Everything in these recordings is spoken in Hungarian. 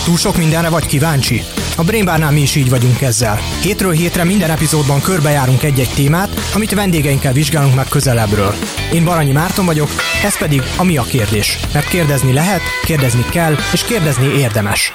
Túl sok mindenre vagy kíváncsi? A Brain Barnál mi is így vagyunk ezzel. Hétről hétre minden epizódban körbejárunk egy-egy témát, amit vendégeinkkel vizsgálunk meg közelebbről. Én Baranyi Márton vagyok, ez pedig a Mi a kérdés. Mert kérdezni lehet, kérdezni kell, és kérdezni érdemes.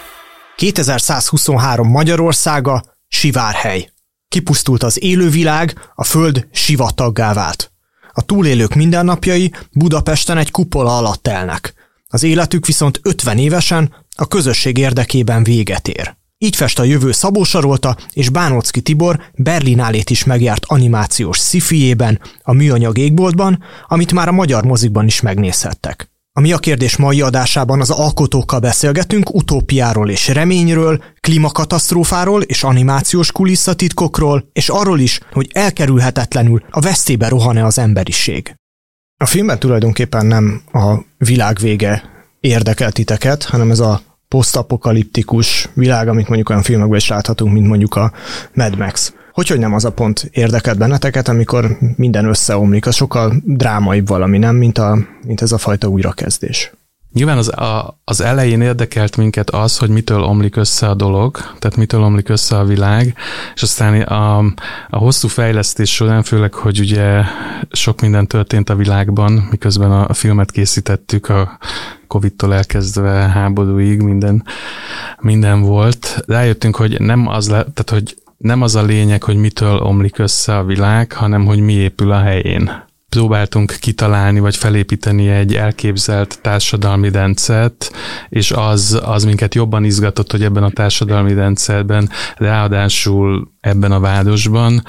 2123 Magyarországa sivárhely. Kipusztult az élővilág, a föld sivataggá vált. A túlélők mindennapjai Budapesten egy kupola alatt telnek. Az életük viszont 50 évesen a közösség érdekében véget ér. Így fest a jövő Szabó Sarolta és Bánocki Tibor Berlinálét is megjárt animációs sci-fiében, a Műanyag égboltban, amit már a magyar mozikban is megnézhettek. A Mi a kérdés mai adásában az alkotókkal beszélgetünk utópiáról és reményről, klímakatasztrófáról és animációs kulisszatitkokról, és arról is, hogy elkerülhetetlenül a veszélybe rohan-e az emberiség. A filmben tulajdonképpen nem a világ vége érdekel titeket, hanem ez a posztapokaliptikus világ, amit mondjuk olyan filmekben is láthatunk, mint mondjuk a Mad Max. Hogy nem az a pont érdekelt benneteket, amikor minden összeomlik, az sokkal drámaibb valami, nem, mint ez a fajta újrakezdés. Nyilván az elején érdekelt minket az, hogy mitől omlik össze a dolog, tehát mitől omlik össze a világ, és aztán a hosszú fejlesztés során, főleg, hogy ugye sok minden történt a világban, miközben a filmet készítettük, a Covid-tól elkezdve háborúig minden volt. Rájöttünk, hogy nem az a lényeg, hogy mitől omlik össze a világ, hanem hogy mi épül a helyén. Próbáltunk kitalálni, vagy felépíteni egy elképzelt társadalmi rendszert, és az minket jobban izgatott, hogy ebben a társadalmi rendszerben, ráadásul ebben a városban,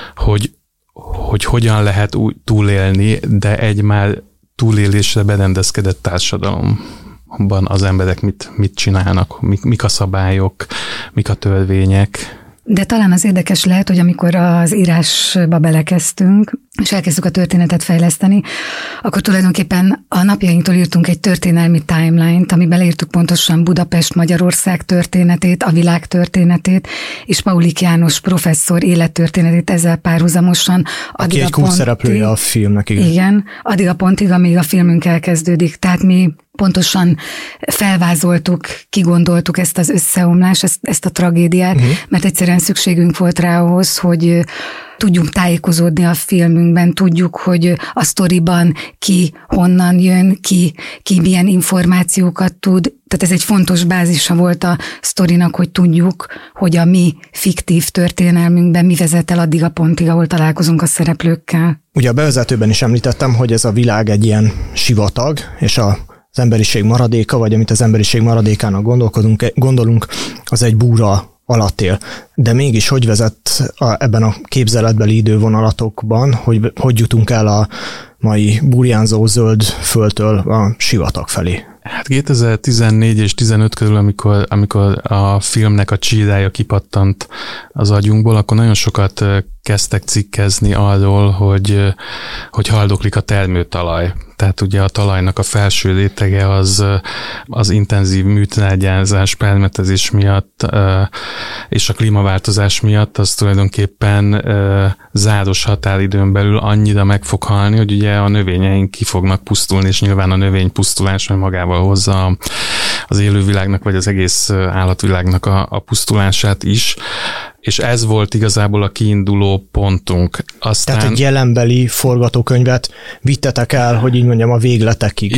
hogy hogyan lehet túlélni, de egy már túlélésre berendezkedett társadalomban az emberek mit csinálnak, mik a szabályok, mik a törvények. De talán az érdekes lehet, hogy amikor az írásba belekezdtünk, és elkezdtük a történetet fejleszteni, akkor tulajdonképpen a napjainktól írtunk egy történelmi timeline-t, amiben leírtuk pontosan Budapest, Magyarország történetét, a világ történetét, és Paulik János professzor élettörténetét ezzel párhuzamosan. Aki egy kulcsszereplője a filmnek, igen. Igen, addig a pontig, amíg a filmünk elkezdődik. Tehát mi pontosan felvázoltuk, kigondoltuk ezt az összeomlást, ezt a tragédiát, mert egyszerűen szükségünk volt rá ahhoz, hogy tudjunk tájékozódni a filmünkben, tudjuk, hogy a sztoriban ki honnan jön, ki milyen információkat tud. Tehát ez egy fontos bázisa volt a sztorinak, hogy tudjuk, hogy a mi fiktív történelmünkben mi vezet el addig a pontig, ahol találkozunk a szereplőkkel. Ugye a bevezetőben is említettem, hogy ez a világ egy ilyen sivatag, és az emberiség maradéka, vagy amit az emberiség maradékának gondolunk, az egy búra alatt él. De mégis hogy vezet ebben a képzeletbeli idővonalatokban, hogy jutunk el a mai burjánzó zöld földtől a sivatag felé? Hát 2014 és 15 körül, amikor a filmnek a csírája kipattant az agyunkból, akkor nagyon sokat kezdtek cikkezni arról, hogy haldoklik a termőtalaj. Tehát ugye a talajnak a felső rétege az intenzív műtrágyázás, permetezés miatt és a klímaváltozás miatt az tulajdonképpen záros határidőn belül annyira meg fog halni, hogy ugye a növényeink ki fognak pusztulni, és nyilván a növénypusztulás majd magával hozza az élővilágnak, vagy az egész állatvilágnak a pusztulását is. És ez volt igazából a kiinduló pontunk. Aztán... Tehát egy jelenbeli forgatókönyvet vittetek el, hogy így mondjam, a végletekig.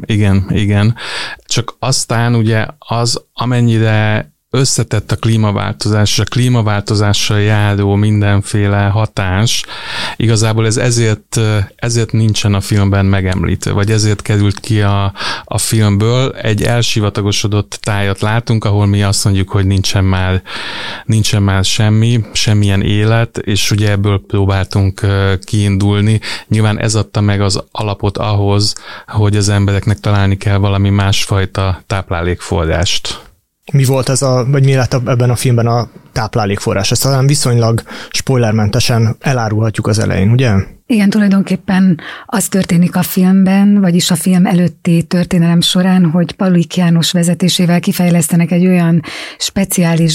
Igen. Csak aztán ugye az, amennyire összetett a klímaváltozás, és a klímaváltozással járó mindenféle hatás, igazából ez ezért nincsen a filmben megemlítve, vagy ezért került ki a filmből. Egy elsivatagosodott tájat látunk, ahol mi azt mondjuk, hogy nincsen már semmilyen élet, és ugye ebből próbáltunk kiindulni. Nyilván ez adta meg az alapot ahhoz, hogy az embereknek találni kell valami másfajta táplálékforrást. Mi volt vagy mi lett ebben a filmben a táplálékforrás? Ezt talán viszonylag spoilermentesen elárulhatjuk az elején, ugye? Igen, tulajdonképpen az történik a filmben, vagyis a film előtti történelem során, hogy Paulik János vezetésével kifejlesztenek egy olyan speciális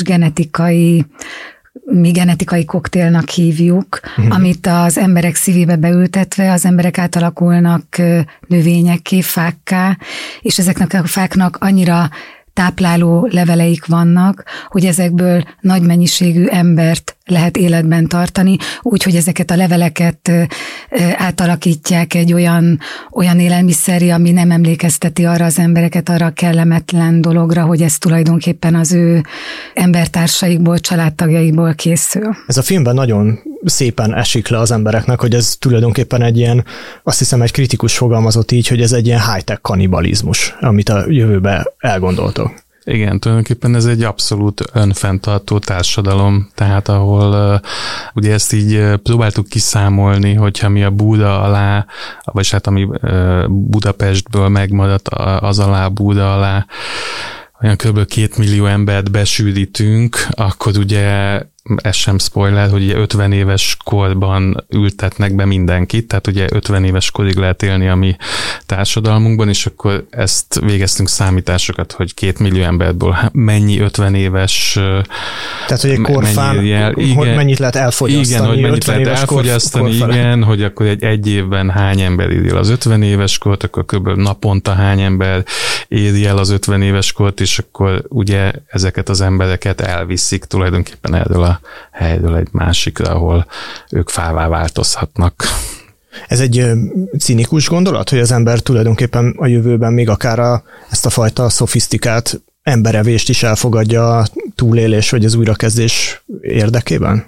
mi genetikai koktélnak hívjuk, amit az emberek szívébe beültetve az emberek átalakulnak növényekké, fákká, és ezeknek a fáknak annyira tápláló leveleik vannak, hogy ezekből nagy mennyiségű embert lehet életben tartani, úgyhogy ezeket a leveleket átalakítják egy olyan élelmiszerre, ami nem emlékezteti arra az embereket, arra a kellemetlen dologra, hogy ez tulajdonképpen az ő embertársaikból, családtagjaikból készül. Ez a filmben nagyon szépen esik le az embereknek, hogy ez tulajdonképpen egy ilyen, azt hiszem egy kritikus fogalmazott így, hogy ez egy ilyen high-tech kannibalizmus, amit a jövőbe elgondoltok. Igen, tulajdonképpen ez egy abszolút önfenntartó társadalom, tehát ahol ugye ezt így próbáltuk kiszámolni, hogyha mi a Buda alá, vagy hát ami Budapestből megmaradt az alá, Buda alá, olyan kb. 2 millió embert besűrítünk, akkor ugye ez sem spoiler, hogy ugye 50 éves korban ültetnek be mindenkit, tehát ugye 50 éves korig lehet élni a mi társadalmunkban, és akkor ezt végeztünk számításokat, hogy 2 millió emberből mennyi 50 éves. Tehát, hogy egy korfán, hogy mennyit lehet elfogyasztani. Igen, hogy mennyit lehet elfogyasztani, igen, hogy akkor egy évben hány ember éri el az 50 éves kort, akkor kb. Naponta hány ember éri el az 50 éves kort, és akkor ugye ezeket az embereket elviszik tulajdonképpen erről a helyről egy másikra, ahol ők fává változhatnak. Ez egy cinikus gondolat, hogy az ember tulajdonképpen a jövőben még akár ezt a fajta szofisztikált emberevést is elfogadja a túlélés vagy az újrakezdés érdekében?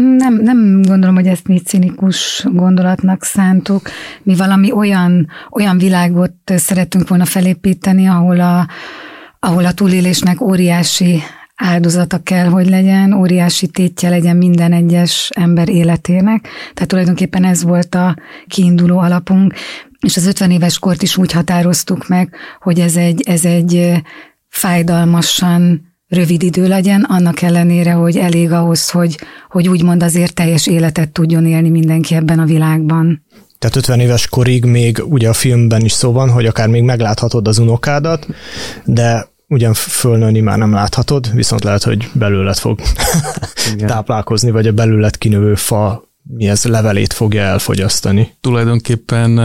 Nem gondolom, hogy ezt mi cinikus gondolatnak szántuk. Mi valami olyan világot szerettünk volna felépíteni, ahol a túlélésnek óriási áldozata kell, hogy legyen, óriási tétje legyen minden egyes ember életének. Tehát tulajdonképpen ez volt a kiinduló alapunk, és az 50 éves kort is úgy határoztuk meg, hogy ez egy fájdalmasan rövid idő legyen, annak ellenére, hogy elég ahhoz, hogy úgymond azért teljes életet tudjon élni mindenki ebben a világban. Tehát 50 éves korig még ugye a filmben is szó van, hogy akár még megláthatod az unokádat, de ugyan fölnőni már nem láthatod, viszont lehet, hogy belőled fog táplálkozni, vagy a belőled kinövő fa levelét fogja elfogyasztani. Tulajdonképpen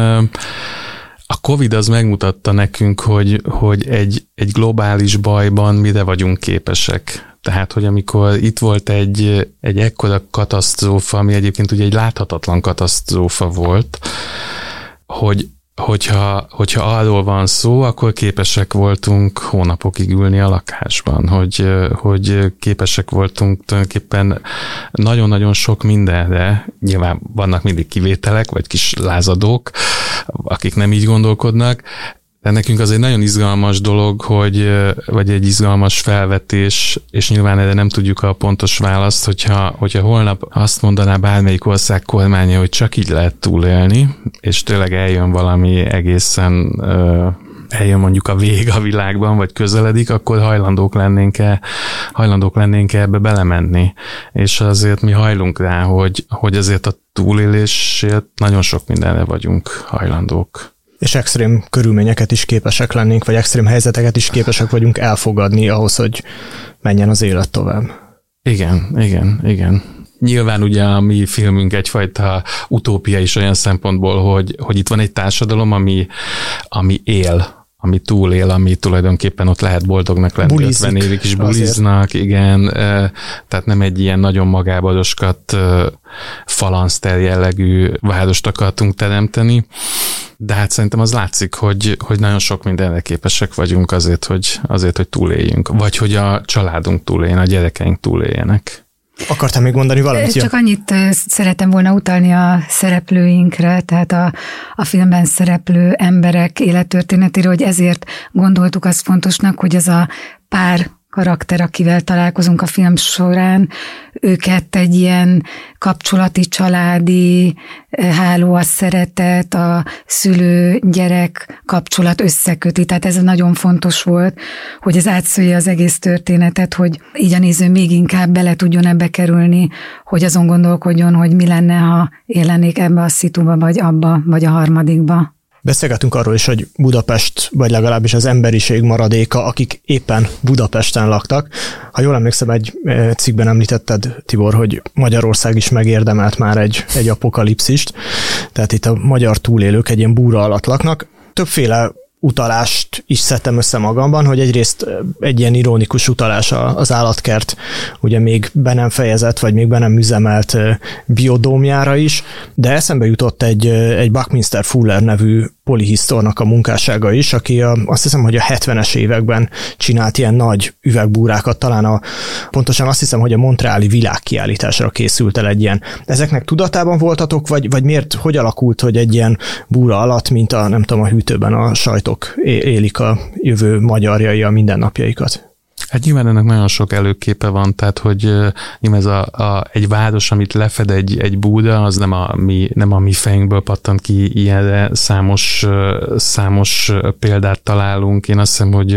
a Covid az megmutatta nekünk, hogy egy globális bajban mire vagyunk képesek. Tehát, hogy amikor itt volt egy ekkora katasztrófa, ami egyébként ugye egy láthatatlan katasztrófa volt, hogyha arról van szó, akkor képesek voltunk hónapokig ülni a lakásban, hogy képesek voltunk tulajdonképpen nagyon-nagyon sok mindenre. Nyilván vannak mindig kivételek, vagy kis lázadók, akik nem így gondolkodnak, de nekünk az egy nagyon izgalmas dolog, vagy egy izgalmas felvetés, és nyilván erre nem tudjuk a pontos választ, hogyha holnap azt mondaná bármelyik ország kormánya, hogy csak így lehet túlélni, és tényleg eljön valami egészen, eljön mondjuk a vég a világban, vagy közeledik, akkor hajlandók lennénk ebbe belemenni. És azért mi hajlunk rá, hogy azért a túlélésért nagyon sok mindenre vagyunk hajlandók. És extrém körülményeket is képesek lennénk, vagy extrém helyzeteket is képesek vagyunk elfogadni ahhoz, hogy menjen az élet tovább. Igen. Nyilván ugye a mi filmünk egyfajta utópia is olyan szempontból, hogy itt van egy társadalom, ami él, ami túlél, ami tulajdonképpen ott lehet boldognak lenni, bulizik, 50 évig is buliznak, azért. Igen, tehát nem egy ilyen nagyon magában falanszter jellegű várost akartunk teremteni, de hát szerintem az látszik, hogy nagyon sok mindenre képesek vagyunk azért, hogy túléljünk, vagy hogy a családunk túléljen, a gyerekeink túléljenek. Akartál még mondani valamit? Csak annyit szeretem volna utalni a szereplőinkre, tehát a filmben szereplő emberek élettörténetére, hogy ezért gondoltuk azt fontosnak, hogy ez a pár karakter, akivel találkozunk a film során, őket egy ilyen kapcsolati, családi háló, a szeretet, a szülő-gyerek kapcsolat összeköti. Tehát ez nagyon fontos volt, hogy ez átszője az egész történetet, hogy így a néző még inkább bele tudjon ebbe kerülni, hogy azon gondolkodjon, hogy mi lenne, ha élennék ebbe a szituba, vagy abba, vagy a harmadikba. Beszélgetünk arról is, hogy Budapest, vagy legalábbis az emberiség maradéka, akik éppen Budapesten laktak. Ha jól emlékszem, egy cikkben említetted, Tibor, hogy Magyarország is megérdemelt már egy apokalipszist, tehát itt a magyar túlélők egy ilyen búra alatt laknak. Többféle utalást is szedtem össze magamban, hogy egyrészt egy ilyen ironikus utalás az állatkert, ugye még be nem fejezett, vagy még be nem üzemelt biodómjára is, de eszembe jutott egy Buckminster Fuller nevű polihisztornak a munkássága is, aki azt hiszem, hogy a 70-es években csinált ilyen nagy üvegbúrákat, talán pontosan azt hiszem, hogy a Montreali világkiállításra készült el egy ilyen. Ezeknek tudatában voltatok, vagy miért, hogy alakult, hogy egy ilyen búra alatt, mint nem tudom, a hűtőben a sajtok élik a jövő magyarjai a mindennapjaikat? Hát nyilván ennek nagyon sok előképe van, tehát hogy nyilván ez egy város, amit lefed egy búda, az nem a mi fejünkből pattant ki ilyenre, számos példát találunk. Én azt hiszem, hogy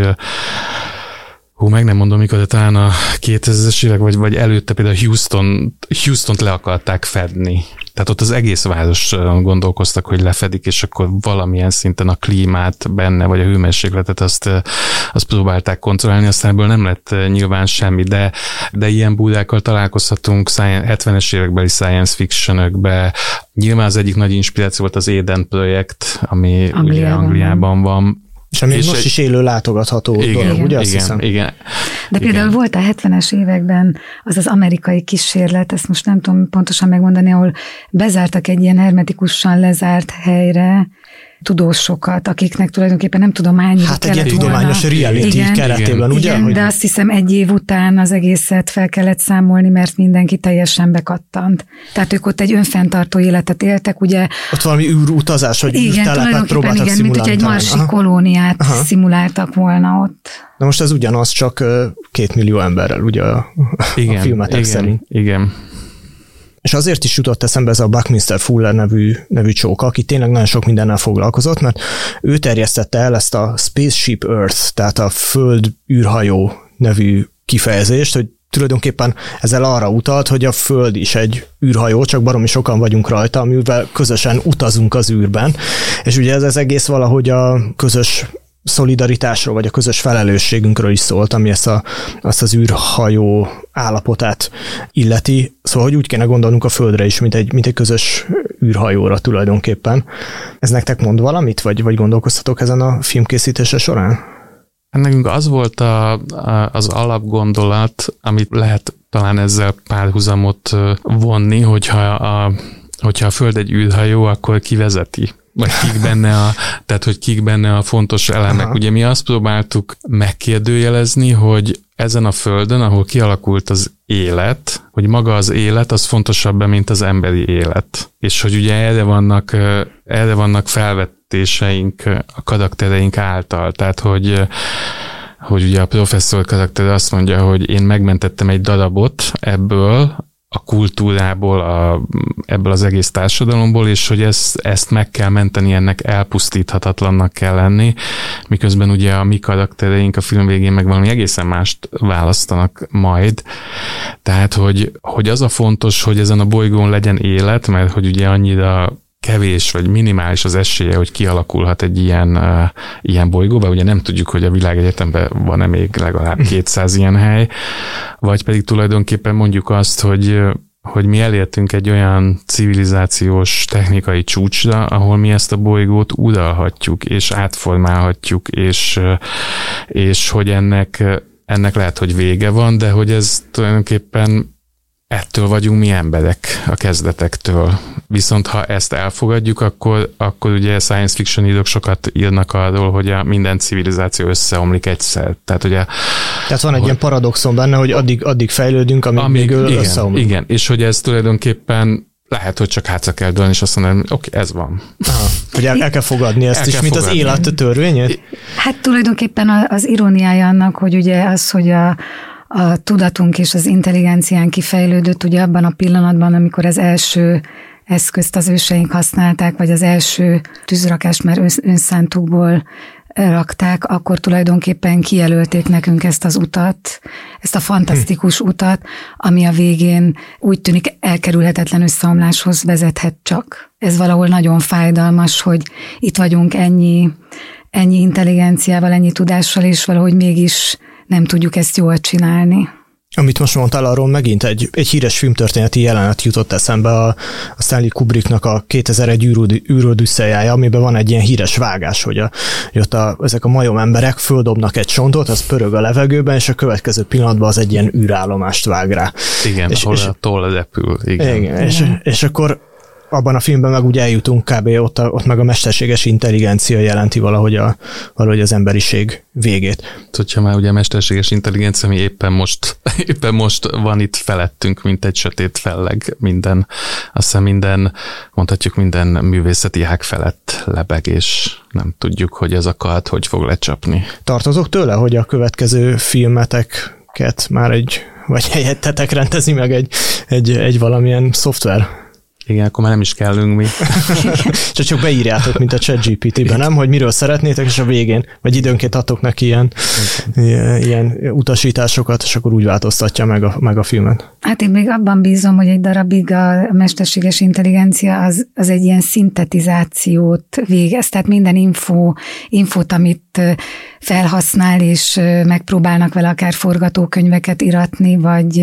meg nem mondom mikor, de talán a 2000-es évek, vagy előtte például Houstont le akarták fedni. Tehát ott az egész város gondolkoztak, hogy lefedik, és akkor valamilyen szinten a klímát benne, vagy a hőmérsékletet azt próbálták kontrollálni, aztán ebből nem lett nyilván semmi, de ilyen búdákkal találkozhatunk 70-es évekbeli science fiction-ökbe. Nyilván az egyik nagy inspiráció volt az Eden projekt, ami ugye Angliában van. És ami most is élő látogatható dolog, ugye? Igen. De például volt a 70-es években az amerikai kísérlet, ezt most nem tudom pontosan megmondani, ahol bezártak egy ilyen hermetikusan lezárt helyre tudósokat, akiknek tulajdonképpen nem tudom hány év kellett volna. Hát egy tudományos reality keretében, ugye? Igen, de azt hiszem egy év után az egészet fel kellett számolni, mert mindenki teljesen bekattant. Tehát ők ott egy önfenntartó életet éltek, ugye? Ott valami űrutazás, vagy űrtelepet próbáltak szimulálni. Mint hogy egy marsi kolóniát szimuláltak volna ott. Na most ez ugyanaz, csak 2 millió emberrel, ugye a filmetek szerint. Igen. És azért is jutott eszembe ez a Buckminster Fuller nevű csóka, aki tényleg nagyon sok mindennel foglalkozott, mert ő terjesztette el ezt a Spaceship Earth, tehát a Föld űrhajó nevű kifejezést, hogy tulajdonképpen ezzel arra utalt, hogy a Föld is egy űrhajó, csak baromi sokan vagyunk rajta, amivel közösen utazunk az űrben. És ugye ez az egész valahogy a közös szolidaritásról, vagy a közös felelősségünkről is szólt, ami azt az űrhajó állapotát illeti. Szóval, hogy úgy kéne gondolnunk a Földre is, mint egy közös űrhajóra tulajdonképpen. Ez nektek mond valamit, vagy gondolkoztatok ezen a filmkészítése során? Nekünk az volt az alapgondolat, amit lehet talán ezzel párhuzamot vonni, hogyha a Föld egy űrhajó, akkor ki vezeti? Vagy kik benne a fontos elemek. Aha. Ugye mi azt próbáltuk megkérdőjelezni, hogy ezen a Földön, ahol kialakult az élet, hogy maga az élet az fontosabb, mint az emberi élet. És hogy ugye erre vannak felvetéseink a karaktereink által. Tehát, hogy ugye a professzor karakter azt mondja, hogy én megmentettem egy darabot ebből, a kultúrából, ebből az egész társadalomból, és hogy ezt meg kell menteni, ennek elpusztíthatatlannak kell lenni, miközben ugye a mi karaktereink a film végén meg valami egészen mást választanak majd. Tehát, hogy az a fontos, hogy ezen a bolygón legyen élet, mert hogy ugye annyira kevés vagy minimális az esélye, hogy kialakulhat egy ilyen bolygóba, ugye nem tudjuk, hogy a világegyetemben van-e még legalább 200 ilyen hely, vagy pedig tulajdonképpen mondjuk azt, hogy mi elértünk egy olyan civilizációs technikai csúcsra, ahol mi ezt a bolygót uralhatjuk, és átformálhatjuk, és hogy ennek lehet, hogy vége van, de hogy ez tulajdonképpen ettől vagyunk mi emberek a kezdetektől. Viszont ha ezt elfogadjuk, akkor ugye science fiction írók sokat írnak arról, hogy minden civilizáció összeomlik egyszer. Tehát van egy ilyen paradoxon benne, hogy addig fejlődünk, amíg összeomlik. Igen, és hogy ez tulajdonképpen lehet, hogy csak hátra kell dőlni, és azt mondani, hogy oké, ez van. Aha, hogy el kell fogadni ezt is, mint az élet törvényét? Hát tulajdonképpen az iróniája annak, hogy ugye az, hogy a tudatunk és az intelligencián kifejlődött ugye abban a pillanatban, amikor az első eszközt az őseink használták, vagy az első tűzrakást már önszántukból rakták, akkor tulajdonképpen kijelölték nekünk ezt az utat, ezt a fantasztikus utat, ami a végén úgy tűnik elkerülhetetlen összeomláshoz vezethet csak. Ez valahol nagyon fájdalmas, hogy itt vagyunk ennyi intelligenciával, ennyi tudással, és valahogy mégis nem tudjuk ezt jól csinálni. Amit most mondtál, arról megint egy híres filmtörténeti jelenet jutott eszembe, a Stanley Kubricknak a 2001 űrodüsszejája, amiben van egy ilyen híres vágás, hogy ott ezek a majom emberek földobnak egy csontot, az pörög a levegőben, és a következő pillanatban az egy ilyen űrállomást vág rá. Igen, ahol a toll repül. Igen. És akkor abban a filmben meg úgy eljutunk kb. Ott meg a mesterséges intelligencia jelenti valahogy az emberiség végét. Hogyha már ugye a mesterséges intelligencia, ami éppen most van itt felettünk, mint egy sötét felleg, azt hiszem mondhatjuk minden művészeti ág felett lebeg, és nem tudjuk, hogy ez a kard hogy fog lecsapni. Tartozok tőle, hogy a következő filmeteket már vagy helyettetek rendezni meg egy valamilyen szoftver? Igen, akkor már nem is kellünk mi. Csak beírjátok, mint a ChatGPT-ben, nem? Hogy miről szeretnétek, és a végén, vagy időnként adtok neki ilyen utasításokat, és akkor úgy változtatja meg a filmet. Hát én még abban bízom, hogy egy darabig a mesterséges intelligencia az egy ilyen szintetizációt végez, tehát minden infót, amit felhasznál, és megpróbálnak vele akár forgatókönyveket iratni,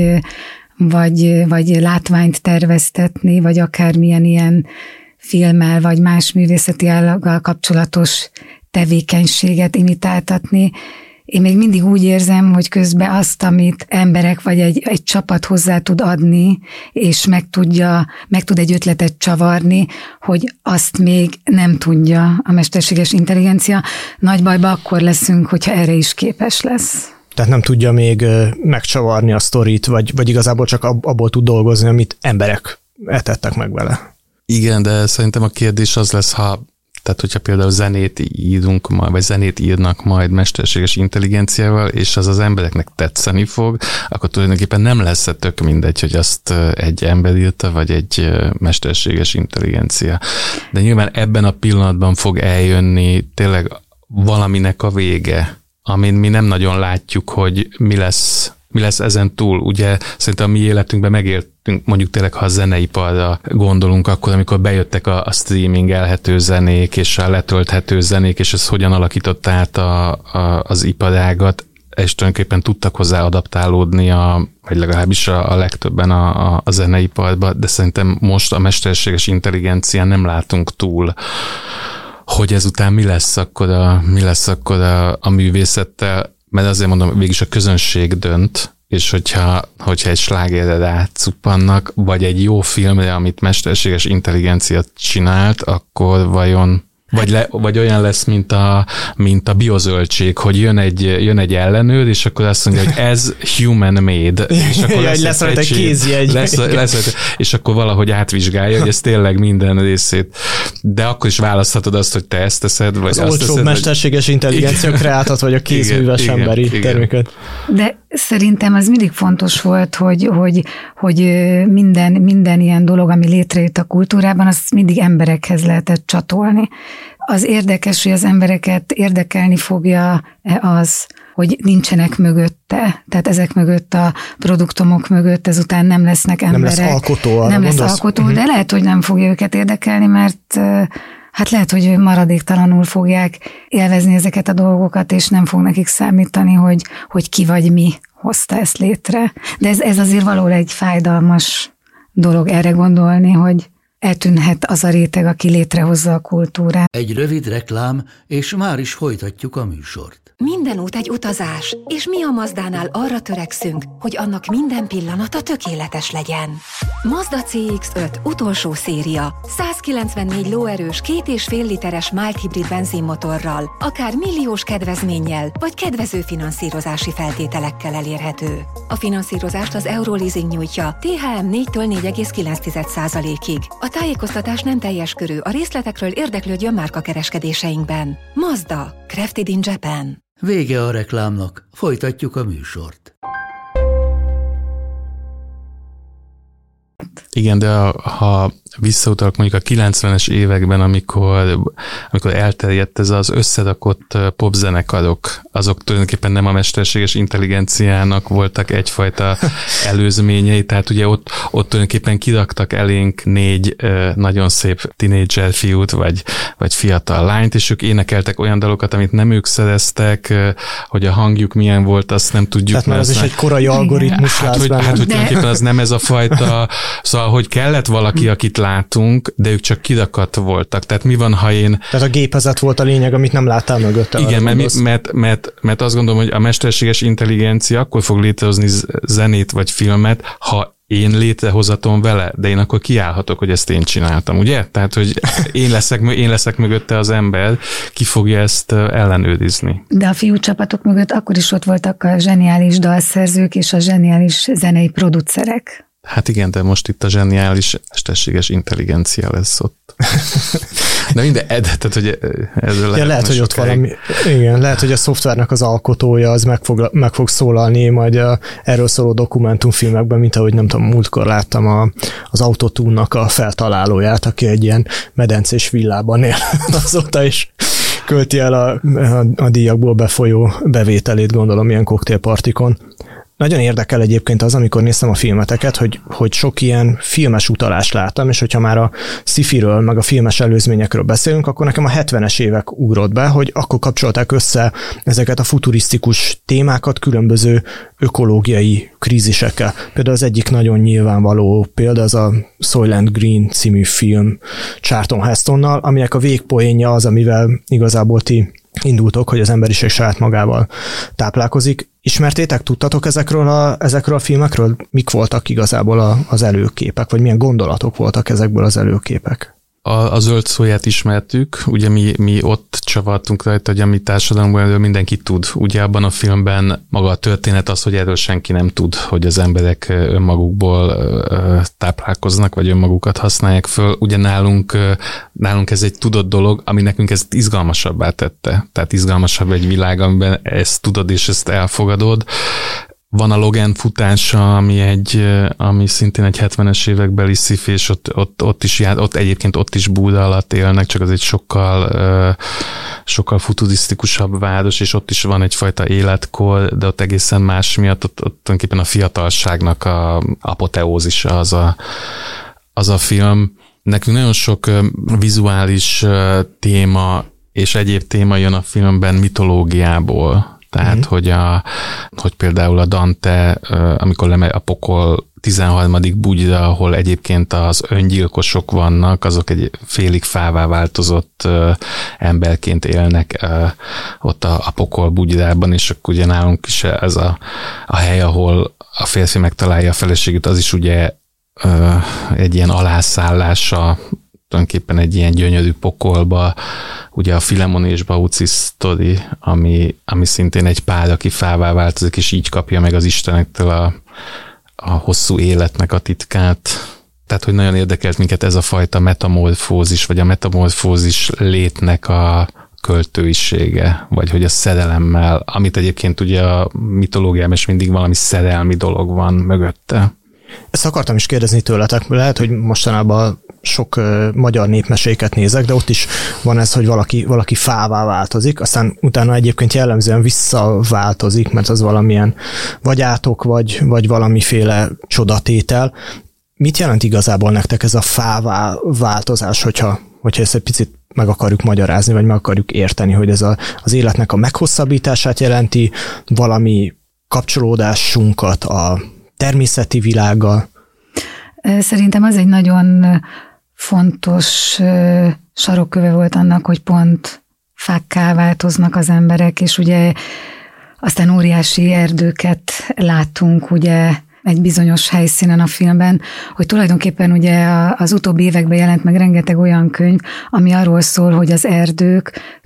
vagy látványt terveztetni, vagy akármilyen ilyen filmmel, vagy más művészeti állaggal kapcsolatos tevékenységet imitáltatni. Én még mindig úgy érzem, hogy közben azt, amit emberek vagy egy csapat hozzá tud adni, és meg tud egy ötletet csavarni, hogy azt még nem tudja a mesterséges intelligencia. Nagy bajba akkor leszünk, hogyha erre is képes lesz. Tehát nem tudja még megcsavarni a sztorit, vagy igazából csak abból tud dolgozni, amit emberek etettek meg vele. Igen, de szerintem a kérdés az lesz, hogyha például zenét írunk majd, vagy zenét írnak majd mesterséges intelligenciával, és az embereknek tetszeni fog, akkor tulajdonképpen nem lesz tök mindegy, hogy azt egy ember írta, vagy egy mesterséges intelligencia. De nyilván ebben a pillanatban fog eljönni tényleg valaminek a vége, amin mi nem nagyon látjuk, hogy mi lesz ezen túl. Ugye szerintem a mi életünkben megéltünk, mondjuk tényleg, ha a zeneiparra gondolunk, akkor amikor bejöttek a streaming elhető zenék, és a letölthető zenék, és ez hogyan alakította át az iparágat, és tulajdonképpen tudtak hozzá adaptálódni, vagy legalábbis a legtöbben a zeneiparba, de szerintem most a mesterséges intelligencián nem látunk túl, hogy ezután mi lesz akkor a művészettel, mert azért mondom, végülis a közönség dönt, és hogyha egy slágerre rácuppannak, vagy egy jó filmre, amit mesterséges intelligencia csinált, akkor vajon vagy olyan lesz, mint a biozöldség, hogy jön egy ellenőr, és akkor azt mondja, hogy ez human made. És akkor lesz egy kézjegy. És akkor valahogy átvizsgálja, hogy ez tényleg minden részét. De akkor is választhatod azt, hogy te ezt teszed, vagy az azt olcsóbb teszed, mesterséges intelligencia kreáltat, vagy a kézműves emberi terméket. De szerintem az mindig fontos volt, hogy minden ilyen dolog, ami létrejött a kultúrában, azt mindig emberekhez lehetett csatolni. Az érdekes, hogy az embereket érdekelni fogja az, hogy nincsenek mögötte. Tehát ezek mögött, a produktumok mögött ezután nem lesznek emberek. Nem lesz alkotó. Nem lesz alkotó, de lehet, hogy nem fogja őket érdekelni, mert hát lehet, hogy maradéktalanul fogják élvezni ezeket a dolgokat, és nem fog nekik számítani, hogy ki vagy mi hozta ezt létre. De ez azért valahol egy fájdalmas dolog erre gondolni, hogy eltűnhet az a réteg, aki létrehozza a kultúrát. Egy rövid reklám, és már is folytatjuk a műsort. Minden út egy utazás, és mi a Mazdánál arra törekszünk, hogy annak minden pillanata tökéletes legyen. Mazda CX-5 utolsó széria. 194 lóerős, 2,5 literes mild hibrid benzinmotorral, akár milliós kedvezménnyel, vagy kedvező finanszírozási feltételekkel elérhető. A finanszírozást az Euroleasing nyújtja, THM 4-től 4,9%-ig. A tájékoztatás nem teljes körű, a részletekről érdeklődjön márkakereskedéseinkben. Mazda, crafted in Japan. Vége a reklámnak, folytatjuk a műsort. Igen, de ha visszautalok mondjuk a 90-es években, amikor elterjedt ez az összerakott popzenekarok, azok tulajdonképpen nem a mesterséges intelligenciának voltak egyfajta előzményei, tehát ugye ott tulajdonképpen kiraktak elénk 4 nagyon szép tinédzser fiút, vagy fiatal lányt, és ők énekeltek olyan dalokat, amit nem ők szereztek, hogy a hangjuk milyen volt, azt nem tudjuk. Tehát már ez is egy korai algoritmus. Hát, hogy tulajdonképpen az nem ez a fajta, szóval, hogy kellett valaki, akit látunk, de ők csak kirakat voltak. Tehát mi van, ha én... Tehát a gépezet volt a lényeg, amit nem láttál mögötte. Igen, mert azt gondolom, hogy a mesterséges intelligencia akkor fog létrehozni zenét vagy filmet, ha én létrehozatom vele, de én akkor kiállhatok, hogy ezt én csináltam, ugye? Tehát, hogy én leszek mögötte az ember, ki fogja ezt ellenőrizni. De a fiúcsapatok mögött akkor is ott voltak a zseniális dalszerzők és a zseniális zenei producerek. Hát igen, de most itt a zseniális mesterséges intelligencia lesz ott. De minden, tehát, hogy ezzel lehet, hogy ott valami, igen, lehet, hogy a szoftvernek az alkotója az meg fog szólalni majd erről szóló dokumentumfilmekben, mint ahogy nem tudom, múltkor láttam az Autotune-nak a feltalálóját, aki egy ilyen medencés villában él azóta is költi el a díjakból befolyó bevételét, gondolom, ilyen koktélpartikon. Nagyon érdekel egyébként az, amikor néztem a filmeteket, hogy sok ilyen filmes utalást láttam, és hogyha már a sci-firől, meg a filmes előzményekről beszélünk, akkor nekem a 70-es évek ugrott be, hogy akkor kapcsolták össze ezeket a futurisztikus témákat különböző ökológiai krízisekkel. Például az egyik nagyon nyilvánvaló példa az a Soylent Green című film Charlton Hestonnal, aminek a végpoénja az, amivel igazából ti indultok, hogy az emberiség saját magával táplálkozik. Ismertétek, tudtatok ezekről a filmekről? Mik voltak igazából az előképek, vagy milyen gondolatok voltak ezekből az előképek? A zöld szóját ismertük, ugye mi ott csavartunk rajta, hogy a mi társadalomban erről mindenki tud. Ugye abban a filmben maga a történet az, hogy erről senki nem tud, hogy az emberek önmagukból táplálkoznak, vagy önmagukat használják föl. Ugye nálunk ez egy tudott dolog, ami nekünk ezt izgalmasabbá tette. Tehát izgalmasabb egy világ, amiben ezt tudod és ezt elfogadod. Van a Logan futása, ami szintén egy 70-es évekbeli sci-fi, és ott egyébként ott is Buda alatt élnek, csak az egy sokkal futurisztikusabb város, és ott is van egyfajta életkor, de ott egészen más miatt, ott tulajdonképpen a fiatalságnak a apoteózisa az a film. Nekünk nagyon sok vizuális téma és egyéb téma jön a filmben mitológiából. Tehát, hogy például a Dante, amikor lemegy a pokol 13. bugyra, ahol egyébként az öngyilkosok vannak, azok egy félig fává változott emberként élnek ott a pokol bugyrában, és akkor ugye nálunk is ez a hely, ahol a férfi megtalálja a feleségét, az is ugye egy ilyen alászállása, tulajdonképpen egy ilyen gyönyörű pokolba, ugye a Filemon és Baucis sztori, ami szintén egy pár, aki fává változik, és így kapja meg az Istenektől a hosszú életnek a titkát. Tehát, hogy nagyon érdekelt minket ez a fajta metamorfózis, vagy a metamorfózis létnek a költőisége, vagy hogy a szerelemmel, amit egyébként ugye a mitológiában is mindig valami szerelmi dolog van mögötte. Ezt akartam is kérdezni tőletek, lehet, hogy mostanában sok magyar népmeséket nézek, de ott is van ez, hogy valaki fává változik, aztán utána egyébként jellemzően visszaváltozik, mert az valamilyen vagy átok, vagy valamiféle csodatétel. Mit jelent igazából nektek ez a fává változás, hogyha ezt egy picit meg akarjuk magyarázni, vagy meg akarjuk érteni, hogy ez az életnek a meghosszabbítását jelenti, valami kapcsolódásunkat a természeti világgal? Szerintem az egy nagyon fontos sarokköve volt annak, hogy pont fákká változnak az emberek, és ugye aztán óriási erdőket láttunk ugye egy bizonyos helyszínen a filmben, hogy tulajdonképpen ugye az utóbbi években jelent meg rengeteg olyan könyv, ami arról szól, hogy az erdők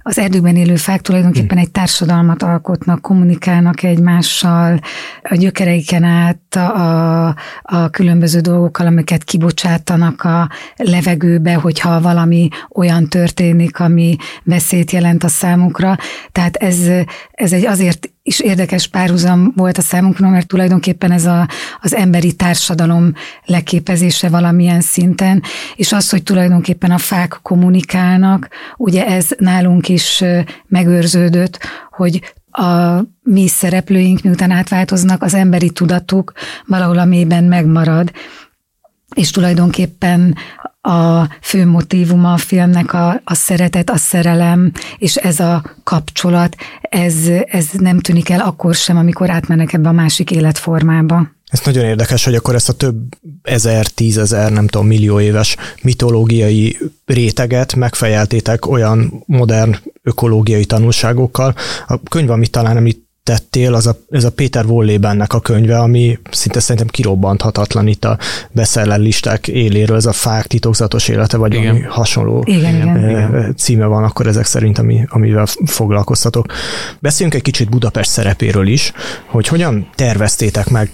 az erdőben élő fák tulajdonképpen egy társadalmat alkotnak, kommunikálnak egymással, a gyökereiken át a különböző dolgokkal, amiket kibocsátanak a levegőbe, hogyha valami olyan történik, ami veszélyt jelent a számukra. Tehát ez egy azért is érdekes párhuzam volt a számunkra, mert tulajdonképpen ez az emberi társadalom leképezése valamilyen szinten, és az, hogy tulajdonképpen a fák kommunikálnak, ugye ez nálunk is megőrződött, hogy a mi szereplőink, miután átváltoznak, az emberi tudatuk valahol a mélyben megmarad, és tulajdonképpen a fő motívuma a filmnek a szeretet, a szerelem, és ez a kapcsolat, ez nem tűnik el akkor sem, amikor átmennek ebbe a másik életformába. Ez nagyon érdekes, hogy akkor ezt a több ezer, tízezer, nem tudom, millió éves mitológiai réteget megfejeltétek olyan modern ökológiai tanulságokkal. A könyv, amit talán említettél, ez a Péter Wolleben-nek a könyve, ami szinte szerintem kirobbanthatatlan itt a bestseller listák éléről, ez a Fák titokzatos élete, vagy valami hasonló címe van akkor ezek szerint, amivel foglalkoztatok. Beszéljünk egy kicsit Budapest szerepéről is, hogy hogyan terveztétek meg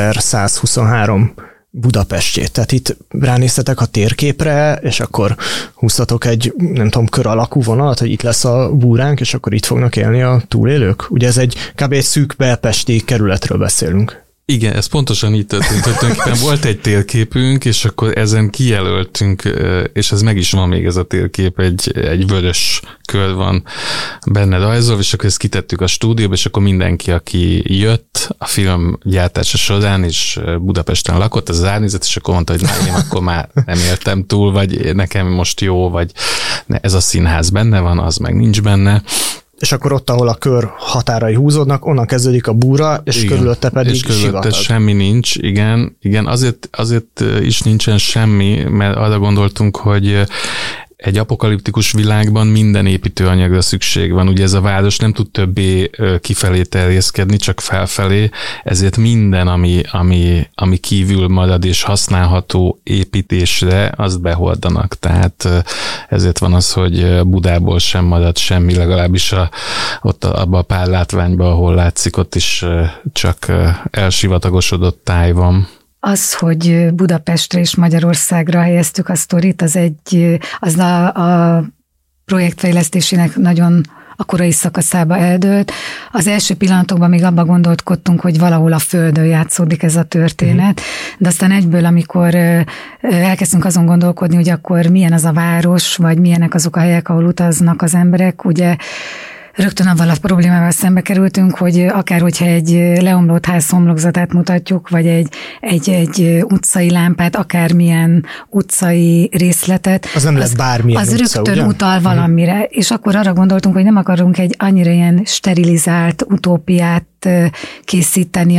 2123 Budapestjét. Tehát itt ránéztetek a térképre, és akkor húztatok egy, nem tudom, kör alakú vonalat, hogy itt lesz a búránk, és akkor itt fognak élni a túlélők? Ugye ez egy kb. Szűk belpesti kerületről beszélünk. Igen, ez pontosan így történt, hogy tulajdonképpen volt egy térképünk, és akkor ezen kijelöltünk, és ez meg is van még ez a térkép, egy vörös kör van benne rajzolva, és akkor ezt kitettük a stúdióba, és akkor mindenki, aki jött a film gyártása során, és Budapesten lakott, ez az árnézet, és akkor mondta, hogy én akkor már nem éltem túl, vagy nekem most jó, vagy ez a színház benne van, az meg nincs benne. És akkor ott, ahol a kör határai húzódnak, onnan kezdődik a búra, és igen, körülötte pedig és körülötte sivatag. Semmi nincs, igen, azért is nincsen semmi, mert arra gondoltunk, hogy egy apokaliptikus világban minden építőanyagra szükség van. Ugye ez a város nem tud többé kifelé terjeszkedni, csak felfelé, ezért minden, ami kívül marad és használható építésre, azt behordanak. Tehát ezért van az, hogy Budából sem marad semmi, legalábbis ott abban a pár látványban, ahol látszik, ott is csak elsivatagosodott táj van. Az, hogy Budapestre és Magyarországra helyeztük a sztorit, az a projektfejlesztésének nagyon a korai szakaszába eldőlt. Az első pillanatokban még abba gondolkodtunk, hogy valahol a Földön játszódik ez a történet, de aztán egyből, amikor elkezdtünk azon gondolkodni, hogy akkor milyen az a város, vagy milyenek azok a helyek, ahol utaznak az emberek, ugye rögtön avval a problémával szembe kerültünk, hogy akár hogyha egy leomlott ház homlokzatát mutatjuk, vagy egy utcai lámpát, akármilyen utcai részletet. Az nem lesz bármilyen az utca, rögtön ugye? Utal valamire. És akkor arra gondoltunk, hogy nem akarunk egy annyira ilyen sterilizált utópiát készíteni,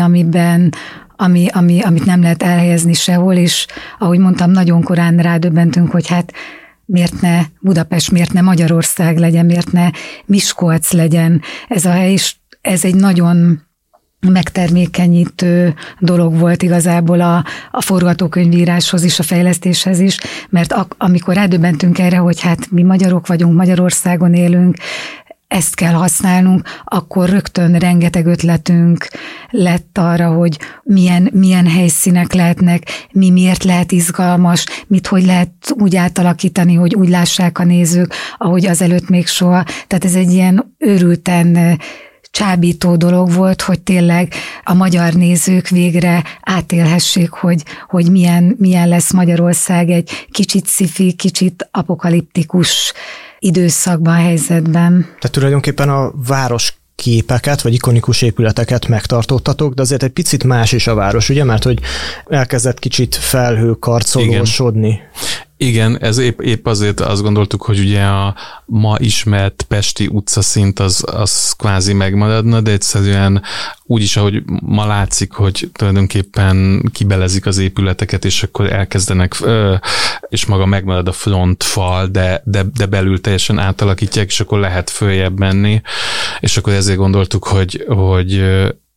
amit nem lehet elhelyezni sehol, és ahogy mondtam, nagyon korán rádöbbentünk, hogy hát miért ne Budapest, miért ne Magyarország legyen, miért ne Miskolc legyen ez a hely, és ez egy nagyon megtermékenyítő dolog volt igazából a forgatókönyvíráshoz is, a fejlesztéshez is, mert amikor rádöbbentünk erre, hogy hát mi magyarok vagyunk, Magyarországon élünk, ezt kell használnunk, akkor rögtön rengeteg ötletünk lett arra, hogy milyen helyszínek lehetnek, miért lehet izgalmas, hogy lehet úgy átalakítani, hogy úgy lássák a nézők, ahogy azelőtt még soha. Tehát ez egy ilyen őrülten csábító dolog volt, hogy tényleg a magyar nézők végre átélhessék, hogy milyen lesz Magyarország egy kicsit sci-fi, kicsit apokaliptikus időszakban, helyzetben. Tehát tulajdonképpen a város képeket, vagy ikonikus épületeket megtartottatok, de azért egy picit más is a város, ugye? Mert hogy elkezdett kicsit felhőkarcolósodni. Igen, ez épp azért azt gondoltuk, hogy ugye a ma ismert pesti utcaszint az kvázi megmaradna, de egyszerűen úgyis, ahogy ma látszik, hogy tulajdonképpen kibelezik az épületeket, és akkor elkezdenek, és maga megmarad a frontfal, de belül teljesen átalakítják, és akkor lehet följebb menni, és akkor ezért gondoltuk, hogy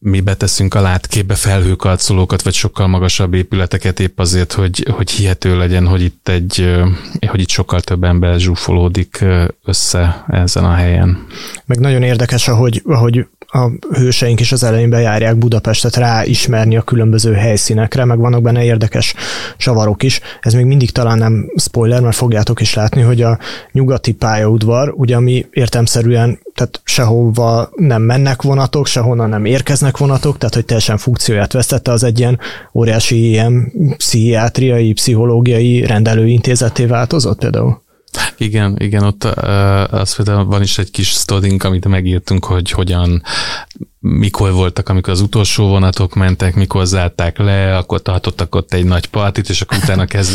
mi beteszünk a látképbe felhőkarcolókat, vagy sokkal magasabb épületeket épp azért, hogy hihető legyen, hogy itt sokkal több ember zsúfolódik össze ezen a helyen. Meg nagyon érdekes, ahogy a hőseink is az elején bejárják Budapestet ráismerni a különböző helyszínekre, meg vannak benne érdekes csavarok is. Ez még mindig talán nem spoiler, mert fogjátok is látni, hogy a nyugati pályaudvar, ugye ami értelemszerűen, tehát sehova nem mennek vonatok, sehonnan nem érkeznek vonatok, tehát hogy teljesen funkcióját vesztette, az egy ilyen óriási ilyen pszichiátriai, pszichológiai rendelőintézetté változott például. Igen, ott az például van is egy kis sztorink, amit megírtunk, hogy mikor voltak, amikor az utolsó vonatok mentek, mikor zárták le, akkor tartottak ott egy nagy partit, és akkor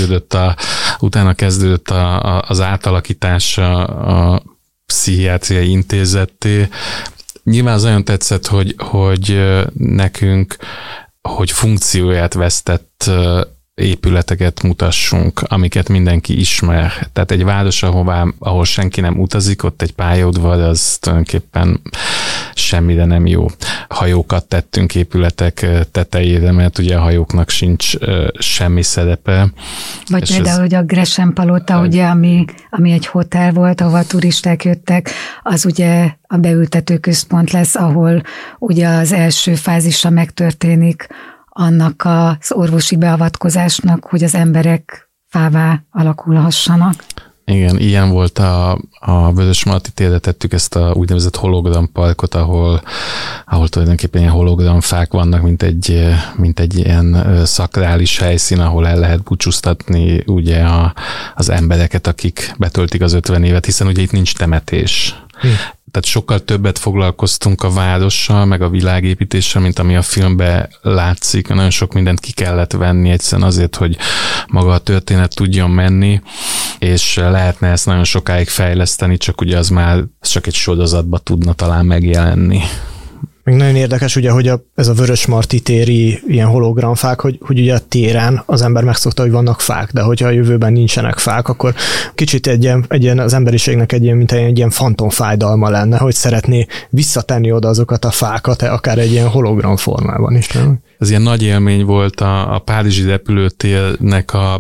utána kezdődött az átalakítás a pszichiátriai intézetté. Nyilván az nagyon tetszett, hogy nekünk, hogy funkcióját vesztett épületeket mutassunk, amiket mindenki ismer. Tehát egy város, ahol senki nem utazik, ott egy pályaudvar, az tulajdonképpen semmire nem jó. Hajókat tettünk épületek tetejére, mert ugye a hajóknak sincs semmi szerepe. Vagy például, hogy a Gresham Palota, ugye, ami egy hotel volt, ahol a turisták jöttek, az ugye a beültető központ lesz, ahol ugye az első fázisa megtörténik annak az orvosi beavatkozásnak, hogy az emberek fává alakulhassanak. Igen, ilyen volt a Vörösmarty térre tettük ezt a úgynevezett hologramparkot, ahol tulajdonképpen ilyen hologramfák vannak, mint egy ilyen szakrális helyszín, ahol el lehet búcsúztatni ugye az embereket, akik betöltik az 50 évet, hiszen ugye itt nincs temetés. Tehát sokkal többet foglalkoztunk a várossal, meg a világépítéssel, mint ami a filmben látszik. Nagyon sok mindent ki kellett venni egyszerűen azért, hogy maga a történet tudjon menni, és lehetne ezt nagyon sokáig fejleszteni, csak ugye az már csak egy sorozatban tudna talán megjelenni. Még nagyon érdekes, ugye, hogy ez a Vörösmarty téri ilyen hologramfák, hogy ugye a téren az ember megszokta, hogy vannak fák, de hogyha a jövőben nincsenek fák, akkor kicsit egy ilyen az emberiségnek mint egy ilyen fantomfájdalma lenne, hogy szeretné visszatenni oda azokat a fákat, akár egy ilyen hologram formában is. Nem? Ez ilyen nagy élmény volt a párizsi repülőtérnek a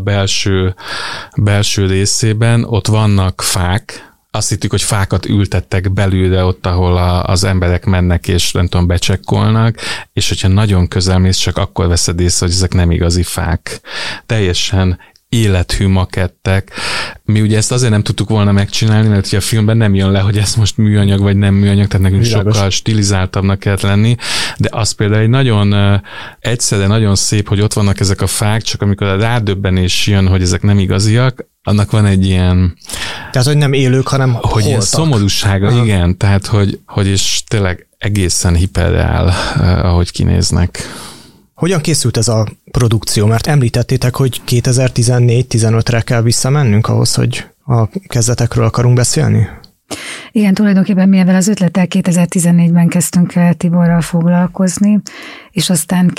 belső részében, ott vannak fák. Azt hittük, hogy fákat ültettek belülre ott, ahol az emberek mennek és nem tudom, becsekkolnak, és hogyha nagyon közel mész, csak akkor veszed észre, hogy ezek nem igazi fák. Teljesen élethű makettek. Mi ugye ezt azért nem tudtuk volna megcsinálni, mert ugye a filmben nem jön le, hogy ez most műanyag vagy nem műanyag, tehát nekünk sokkal stilizáltabbnak kellett lenni, de az például egy nagyon egyszerre nagyon szép, hogy ott vannak ezek a fák, csak amikor a rádöbbenés jön, hogy ezek nem igaziak, annak van egy ilyen... Tehát, hogy nem élők, hanem hogy holtak. Ilyen szomorúsága, igen, tehát, hogy és tényleg egészen hiperreál, ahogy kinéznek. Hogyan készült ez a produkció? Mert említettétek, hogy 2014-15-re kell visszamennünk ahhoz, hogy a kezdetekről akarunk beszélni? Igen, tulajdonképpen mi ebben az ötlettel 2014-ben kezdtünk el Tiborral foglalkozni, és aztán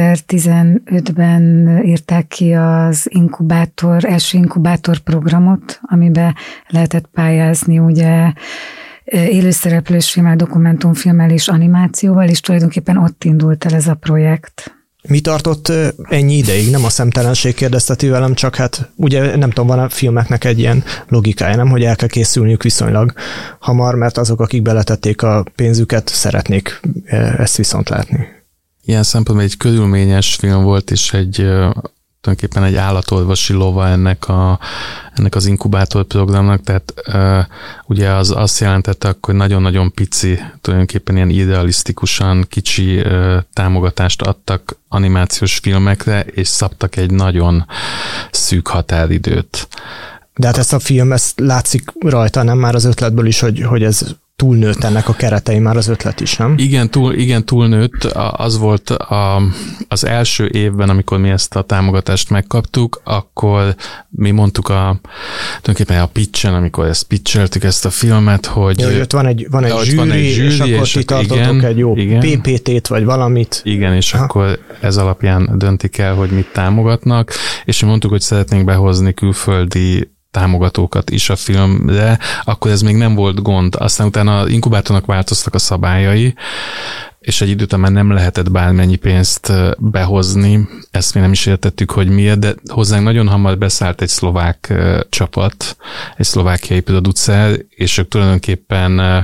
2015-ben írták ki az első inkubátor programot, amiben lehetett pályázni ugye élőszereplős filmmel, dokumentumfilmmel és animációval, és tulajdonképpen ott indult el ez a projekt. Mi tartott ennyi ideig? Nem a szemtelenség kérdezteti velem, csak hát ugye nem tudom, van a filmeknek egy ilyen logikája, nem, hogy el kell készülniük viszonylag hamar, mert azok, akik beletették a pénzüket, szeretnék ezt viszont látni. Ilyen szempontból egy körülményes film volt, és tulajdonképpen egy állatorvosi lova ennek az inkubátor programnak, tehát ugye az azt jelentette, hogy nagyon-nagyon pici, tulajdonképpen ilyen idealisztikusan kicsi támogatást adtak animációs filmekre, és szabtak egy nagyon szűk határidőt. De hát ezt a film, ezt látszik rajta, nem már az ötletből is, hogy ez túlnőtt ennek a keretei már az ötlet is, nem? Igen, túlnőtt. Az volt az első évben, amikor mi ezt a támogatást megkaptuk, akkor mi mondtuk tulajdonképpen a pitchen, amikor ezt pitcheltük ezt a filmet, hogy... Jó, ott van egy zsűri, és akkor ti tartotok egy jó PPT-t, vagy valamit. Igen, és akkor ez alapján döntik el, hogy mit támogatnak, és mi mondtuk, hogy szeretnénk behozni külföldi támogatókat is a filmre, akkor ez még nem volt gond. Aztán utána az inkubátornak változtak a szabályai, és egy idő után már nem lehetett bármennyi pénzt behozni. Ezt mi nem is értettük, hogy miért, de hozzánk nagyon hamar beszállt egy szlovák csapat, egy szlovákiai producer, és ők tulajdonképpen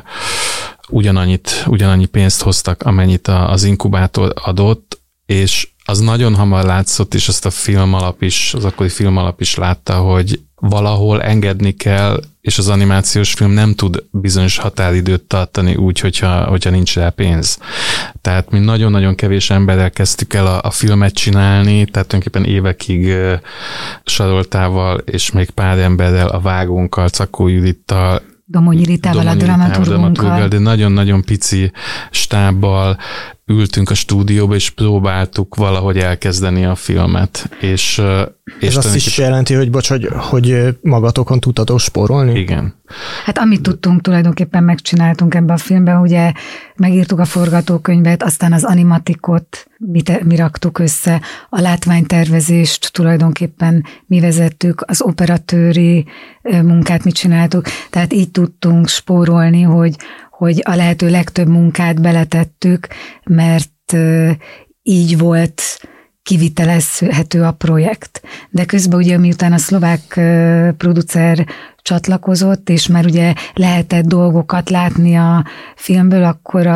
ugyanannyi pénzt hoztak, amennyit az inkubátor adott, és az nagyon hamar látszott, és azt az akkori filmalap is látta, hogy valahol engedni kell, és az animációs film nem tud bizonyos határidőt tartani úgy, hogyha nincs rá pénz. Tehát mi nagyon-nagyon kevés emberrel kezdtük el a filmet csinálni, tehát tulajdonképpen évekig Saroltával, és még pár emberrel, a vágónkkal, Czakó Judittal, Domonyi Ritával, a dramaturgunkkal. De nagyon-nagyon pici stábbal ültünk a stúdióba, és próbáltuk valahogy elkezdeni a filmet. És azt is jelenti, hogy magatokon tudtatok spórolni? Igen. Hát amit tudtunk, tulajdonképpen megcsináltunk ebben a filmben, ugye megírtuk a forgatókönyvet, aztán az animatikot mi raktuk össze, a látványtervezést tulajdonképpen mi vezettük, az operatőri munkát mi csináltuk, tehát így tudtunk spórolni, hogy a lehető legtöbb munkát beletettük, mert így volt kivitelezhető a projekt. De közben ugye miután a szlovák producer csatlakozott, és már ugye lehetett dolgokat látni a filmből, akkor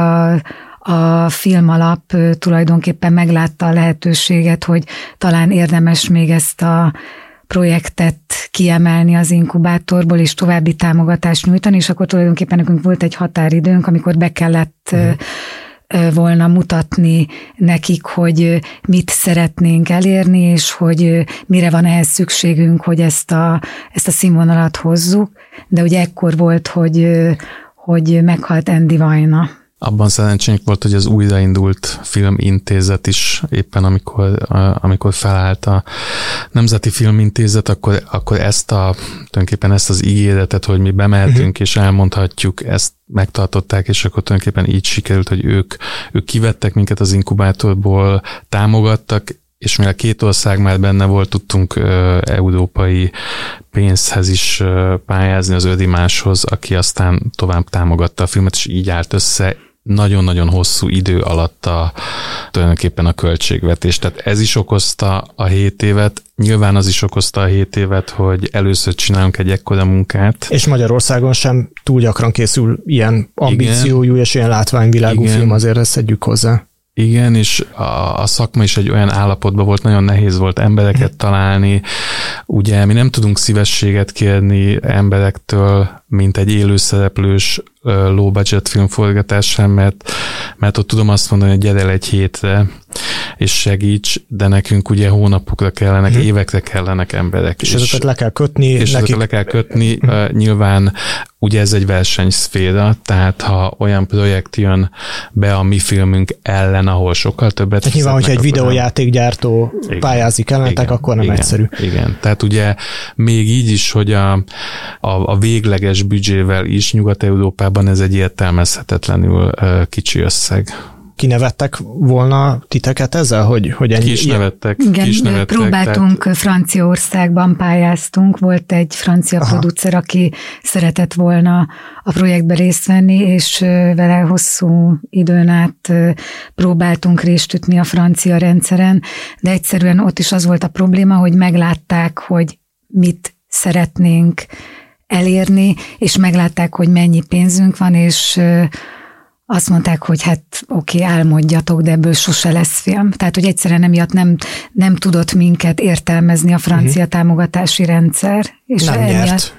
a filmalap tulajdonképpen meglátta a lehetőséget, hogy talán érdemes még ezt a projektet kiemelni az inkubátorból, és további támogatást nyújtani, és akkor tulajdonképpen nekünk volt egy határidőnk, amikor be kellett volna mutatni nekik, hogy mit szeretnénk elérni, és hogy mire van ehhez szükségünk, hogy ezt a színvonalat hozzuk. De ugye ekkor volt, hogy meghalt Andy Vajna. Abban szerencsénk volt, hogy az újraindult filmintézet is éppen amikor felállt a Nemzeti Filmintézet, akkor tulajdonképpen ezt az ígéretet, hogy mi bemehetünk és elmondhatjuk, ezt megtartották, és akkor tulajdonképpen így sikerült, hogy ők kivettek minket az inkubátorból, támogattak, és mivel két ország már benne volt, tudtunk európai pénzhez is pályázni, az Ödimáshoz, aki aztán tovább támogatta a filmet, és így állt össze nagyon-nagyon hosszú idő alatt tulajdonképpen a költségvetés. Tehát ez is okozta a 7 évet, nyilván az is okozta a 7 évet, hogy először csinálunk egy ekkora munkát. És Magyarországon sem túl gyakran készül ilyen ambíciójú és ilyen látványvilágú film, azért ezt szedjük hozzá. Igen, és a szakma is egy olyan állapotban volt, nagyon nehéz volt embereket találni. Ugye mi nem tudunk szívességet kérni emberektől, mint egy élőszereplős low budget filmforgatásán, mert ott tudom azt mondani, hogy gyere el egy hétre, és segíts, de nekünk ugye hónapokra kellenek, évekre kellenek emberek. És ezeket le kell kötni. És ezeket le kell kötni. Nyilván ugye ez egy versenyszféra, tehát ha olyan projekt jön be a mi filmünk ellen, ahol sokkal többet tehát nyilván, hogyha egy videójátékgyártó pályázik ellenetek, akkor nem egyszerű. Igen, tehát ugye még így is, hogy a végleges büdzsével is Nyugat-Európában ez egy értelmezhetetlenül kicsi összeg. Kinevettek volna titeket ezzel, hogy ennyi? Ki is nevettek. Igen, próbáltunk, Franciaországban pályáztunk, volt egy francia producer, aki szeretett volna a projektbe részt venni, és vele hosszú időn át próbáltunk részt ütni a francia rendszeren, de egyszerűen ott is az volt a probléma, hogy meglátták, hogy mit szeretnénk elérni, és meglátták, hogy mennyi pénzünk van, és azt mondták, hogy hát oké, álmodjatok, de ebből sose lesz film. Tehát, hogy egyszerűen emiatt nem tudott minket értelmezni a francia támogatási rendszer. És nem nyert.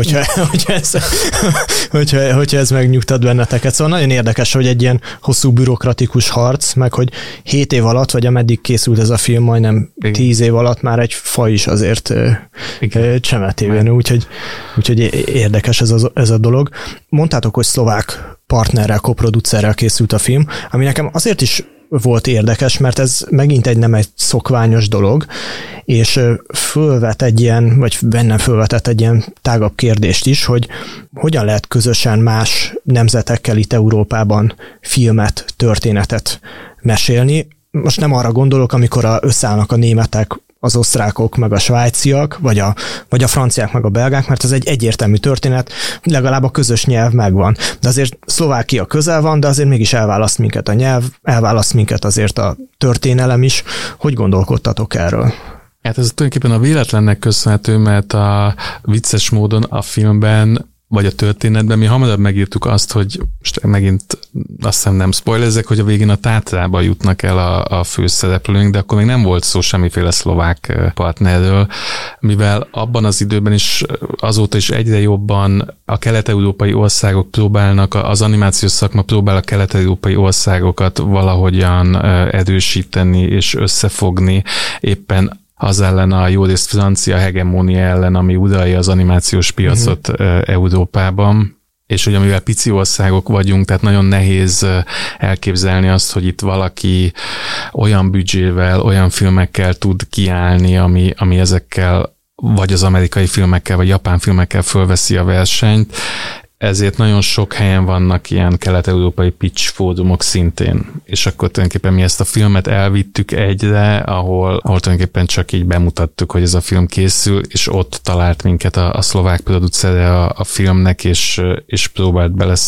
Hogyha ez megnyugtat benneteket. Szóval nagyon érdekes, hogy egy ilyen hosszú bürokratikus harc, meg hogy 7 év alatt, vagy ameddig készült ez a film, majdnem 10 év alatt már egy faj is azért csemetében. Úgyhogy érdekes ez a dolog. Mondtátok, hogy szlovák partnerrel, koproducerrel készült a film, ami nekem azért is volt érdekes, mert ez megint nem egy szokványos dolog, és bennem fölvetett egy ilyen tágabb kérdést is, hogy hogyan lehet közösen más nemzetekkel itt Európában filmet, történetet mesélni. most nem arra gondolok, amikor összeállnak a németek, az osztrákok, meg a svájciak, vagy a franciák, meg a belgák, mert ez egy egyértelmű történet, legalább a közös nyelv megvan. De azért Szlovákia közel van, de azért mégis elválaszt minket a nyelv, elválaszt minket azért a történelem is. Hogy gondolkodtatok erről? Hát ez tulajdonképpen a véletlennek köszönhető, mert a vicces módon a filmben vagy a történetben mi hamarabb megírtuk azt, hogy most megint azt hiszem nem spoilerzek, hogy a végén a Tátrába jutnak el a főszereplőink, de akkor még nem volt szó semmiféle szlovák partnerről, mivel abban az időben is azóta is egyre jobban a kelet-európai országok próbálnak, az animációs szakma próbál a kelet-európai országokat valahogyan erősíteni és összefogni, éppen az ellen a jó részt francia hegemónia ellen, ami uralja az animációs piacot Európában. És ugye mivel pici országok vagyunk, tehát nagyon nehéz elképzelni azt, hogy itt valaki olyan büdzsével, olyan filmekkel tud kiállni, ami ezekkel vagy az amerikai filmekkel, vagy japán filmekkel fölveszi a versenyt. Ezért nagyon sok helyen vannak ilyen kelet-európai pitch fórumok szintén. És akkor tulajdonképpen mi ezt a filmet elvittük egyre, ahol tulajdonképpen csak így bemutattuk, hogy ez a film készül, és ott talált minket a szlovák producere a filmnek, és próbált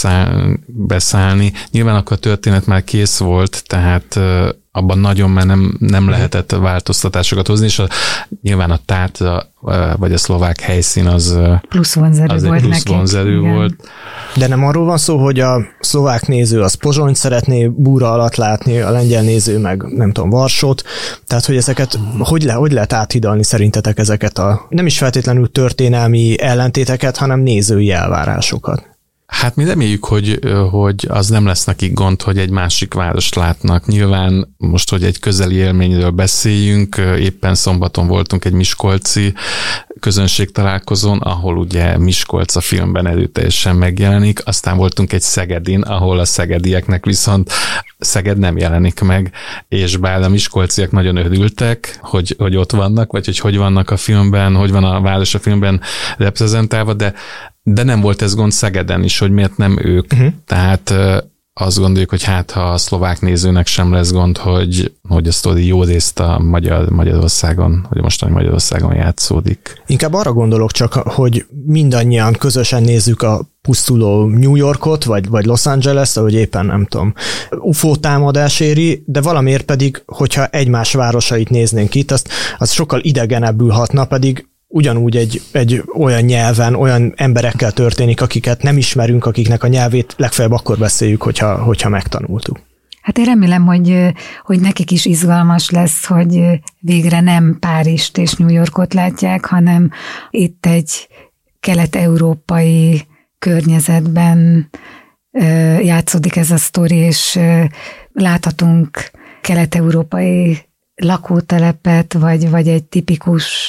beszállni. Nyilván akkor a történet már kész volt, tehát abban nagyon már nem lehetett változtatásokat hozni, és nyilván a Tátra, vagy a szlovák helyszín az plusz vonzerő volt. De nem arról van szó, hogy a szlovák néző az Pozsonyt szeretné búra alatt látni, a lengyel néző meg nem tudom, Varsót, tehát hogy ezeket hogy lehet áthidalni szerintetek ezeket a nem is feltétlenül történelmi ellentéteket, hanem nézői elvárásokat? Hát mi reméljük, hogy az nem lesz nekik gond, hogy egy másik várost látnak. Nyilván most, hogy egy közeli élményről beszéljünk, éppen szombaton voltunk egy miskolci közönségtalálkozón, ahol ugye Miskolc a filmben erőteljesen megjelenik, aztán voltunk egy Szegedin, ahol a szegedieknek viszont Szeged nem jelenik meg, és bár a miskolciak nagyon örültek, hogy ott vannak, vagy hogy vannak a filmben, hogy van a város a filmben reprezentálva, de nem volt ez gond Szegeden is, hogy miért nem ők. Tehát azt gondoljuk, hogy hát ha a szlovák nézőnek sem lesz gond, hogy a sztori jó részt a Magyarországon, vagy mostani Magyarországon játszódik. Inkább arra gondolok csak, hogy mindannyian közösen nézzük a pusztuló New Yorkot, vagy Los Angeles-t, ahogy éppen nem tudom, UFO támadás éri, de valamiért pedig, hogyha egymás városait néznénk itt, az sokkal idegenebbül hatna, pedig ugyanúgy egy olyan nyelven, olyan emberekkel történik, akiket nem ismerünk, akiknek a nyelvét legfeljebb akkor beszéljük, hogyha megtanultuk. Hát én remélem, hogy nekik is izgalmas lesz, hogy végre nem Párizst és New Yorkot látják, hanem itt egy kelet-európai környezetben játszódik ez a sztori, és láthatunk kelet-európai lakótelepet, vagy egy tipikus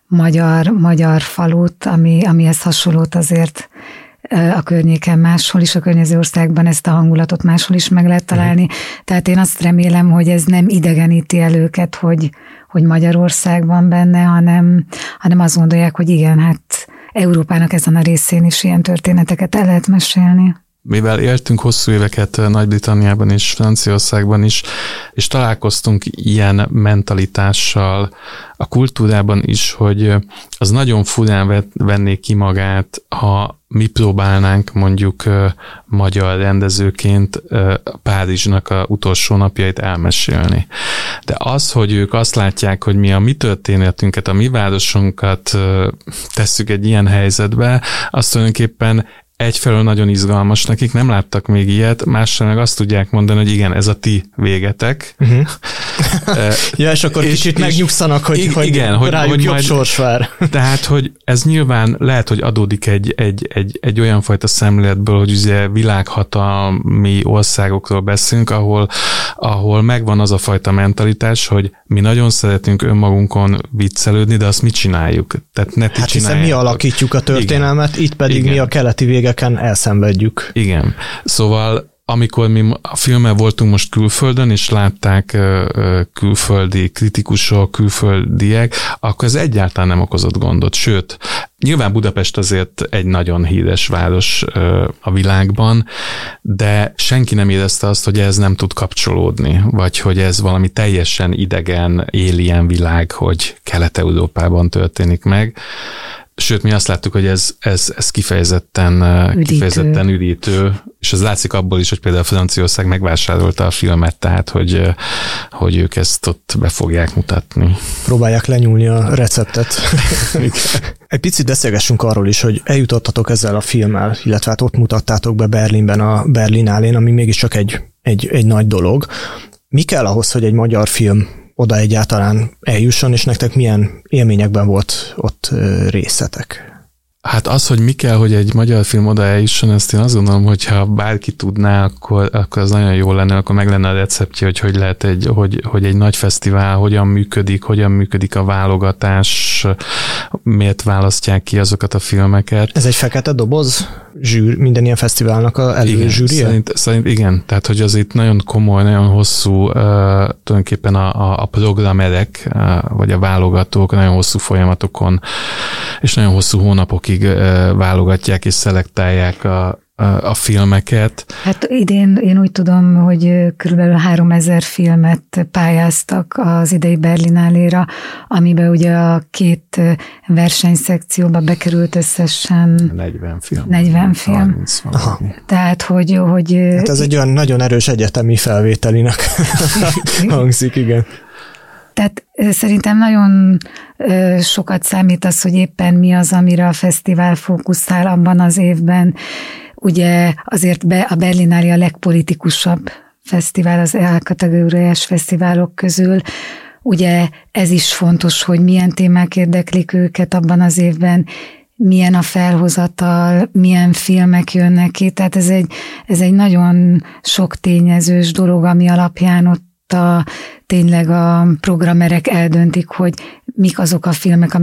magyar falut, amihez hasonlót azért a környéken máshol is, a környező országban ezt a hangulatot máshol is meg lehet találni. Tehát én azt remélem, hogy ez nem idegeníti el őket, hogy Magyarország van benne, hanem azt gondolják, hogy igen, hát Európának ezen a részén is ilyen történeteket el lehet mesélni. Mivel éltünk hosszú éveket Nagy-Britanniában és Franciaországban is, és találkoztunk ilyen mentalitással a kultúrában is, hogy az nagyon furán venné ki magát, ha mi próbálnánk mondjuk magyar rendezőként Párizsnak a utolsó napjait elmesélni. De az, hogy ők azt látják, hogy mi a mi történetünket, a mi városunkat tesszük egy ilyen helyzetbe, az tulajdonképpen egyfelől nagyon izgalmas nekik, nem láttak még ilyet, másra meg azt tudják mondani, hogy igen, ez a ti végetek. Ja, és akkor kicsit megnyugszanak, hogy igen, rájuk jobb sors vár. Tehát, hogy ez nyilván lehet, hogy adódik egy olyan fajta szemléletből, hogy ugye világhatalmi országokról beszélünk, ahol megvan az a fajta mentalitás, hogy mi nagyon szeretünk önmagunkon viccelődni, de azt mi csináljuk? Tehát ne ti hát hiszen mi alakítjuk a történelmet, igen. Itt pedig igen. Mi a keleti végeken elszenvedjük. Igen. Szóval amikor mi a filmmel voltunk most külföldön, és látták külföldi kritikusok, külföldiek, akkor ez egyáltalán nem okozott gondot. Sőt, nyilván Budapest azért egy nagyon híres város a világban, de senki nem érezte azt, hogy ez nem tud kapcsolódni, vagy hogy ez valami teljesen idegen, alien világ, hogy Kelet-Európában történik meg. Sőt, mi azt láttuk, hogy ez kifejezetten üdítő, és ez látszik abból is, hogy például Franciaország megvásárolta a filmet, tehát hogy ők ezt ott be fogják mutatni. Próbálják lenyúlni a receptet. Egy picit beszélgessünk arról is, hogy eljutottatok ezzel a filmmel, illetve hát ott mutattátok be Berlinben a Berlinálén, ami mégiscsak egy nagy dolog. Mi kell ahhoz, hogy egy magyar film oda egyáltalán eljusson, és nektek milyen élményekben volt ott részetek? Hát az, hogy mi kell, hogy egy magyar film oda eljusson, ezt én azt gondolom, hogy ha bárki tudná, akkor az nagyon jó lenne, akkor meg lenne a receptje, hogy lehet hogy egy nagy fesztivál hogyan működik a válogatás, miért választják ki azokat a filmeket. Ez egy fekete doboz? Minden ilyen fesztiválnak a előzsűrie? Szerint igen, tehát hogy az itt nagyon komoly, nagyon hosszú tulajdonképpen a programerek, vagy a válogatók nagyon hosszú folyamatokon, és nagyon hosszú hónapokig válogatják és szelektálják a filmeket. Hát idén én úgy tudom, hogy körülbelül 3000 filmet pályáztak az idei Berlináléra, amiben ugye a 2 versenyszekcióba bekerült összesen 40 film. 40 film. Tehát, hogy... Hát ez egy olyan nagyon erős egyetemi felvételinek hangzik, igen. Tehát szerintem nagyon sokat számít az, hogy éppen mi az, amire a fesztivál fókuszál abban az évben. Ugye azért a Berlináli a legpolitikusabb fesztivál az A-kategóriás fesztiválok közül. Ugye ez is fontos, hogy milyen témák érdeklik őket abban az évben, milyen a felhozatal, milyen filmek jönnek ki. Tehát ez egy nagyon sok tényezős dolog, ami alapján ott tényleg a programerek eldöntik, hogy mik azok a filmek,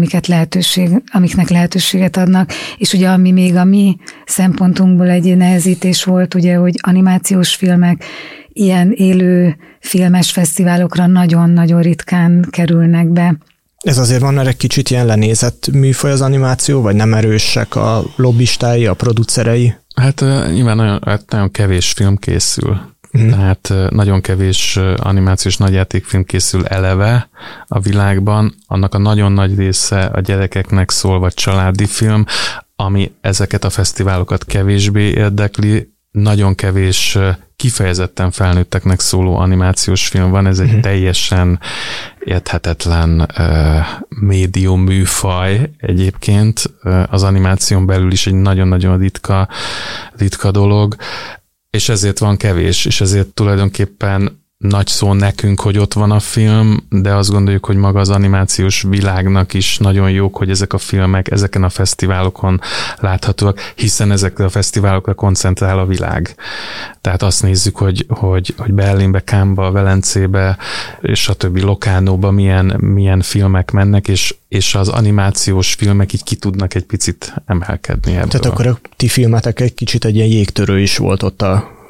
amiknek lehetőséget adnak, és ugye ami még a mi szempontunkból egy nehezítés volt, ugye, hogy animációs filmek ilyen élő filmes fesztiválokra nagyon-nagyon ritkán kerülnek be. Ez azért van erre kicsit ilyen lenézett műfaj az animáció, vagy nem erősek a lobbistái, a producerei? Hát nyilván nagyon kevés film készül. Tehát nagyon kevés animációs nagyjátékfilm készül eleve a világban, annak a nagyon nagy része a gyerekeknek szól, vagy családi film, ami ezeket a fesztiválokat kevésbé érdekli, nagyon kevés kifejezetten felnőtteknek szóló animációs film van, ez egy teljesen érthetetlen médium műfaj egyébként, az animáción belül is egy nagyon-nagyon ritka dolog, és ezért van kevés, és ezért tulajdonképpen nagy szó nekünk, hogy ott van a film, de azt gondoljuk, hogy maga az animációs világnak is nagyon jók, hogy ezek a filmek ezeken a fesztiválokon láthatóak, hiszen ezekre a fesztiválokra koncentrál a világ. Tehát azt nézzük, hogy Berlinbe, Cannesba, Velencébe, és a többi Locarnóba milyen filmek mennek, és az animációs filmek így ki tudnak egy picit emelkedni ebből. Tehát akkor a ti filmetek egy kicsit egy ilyen jégtörő is volt ott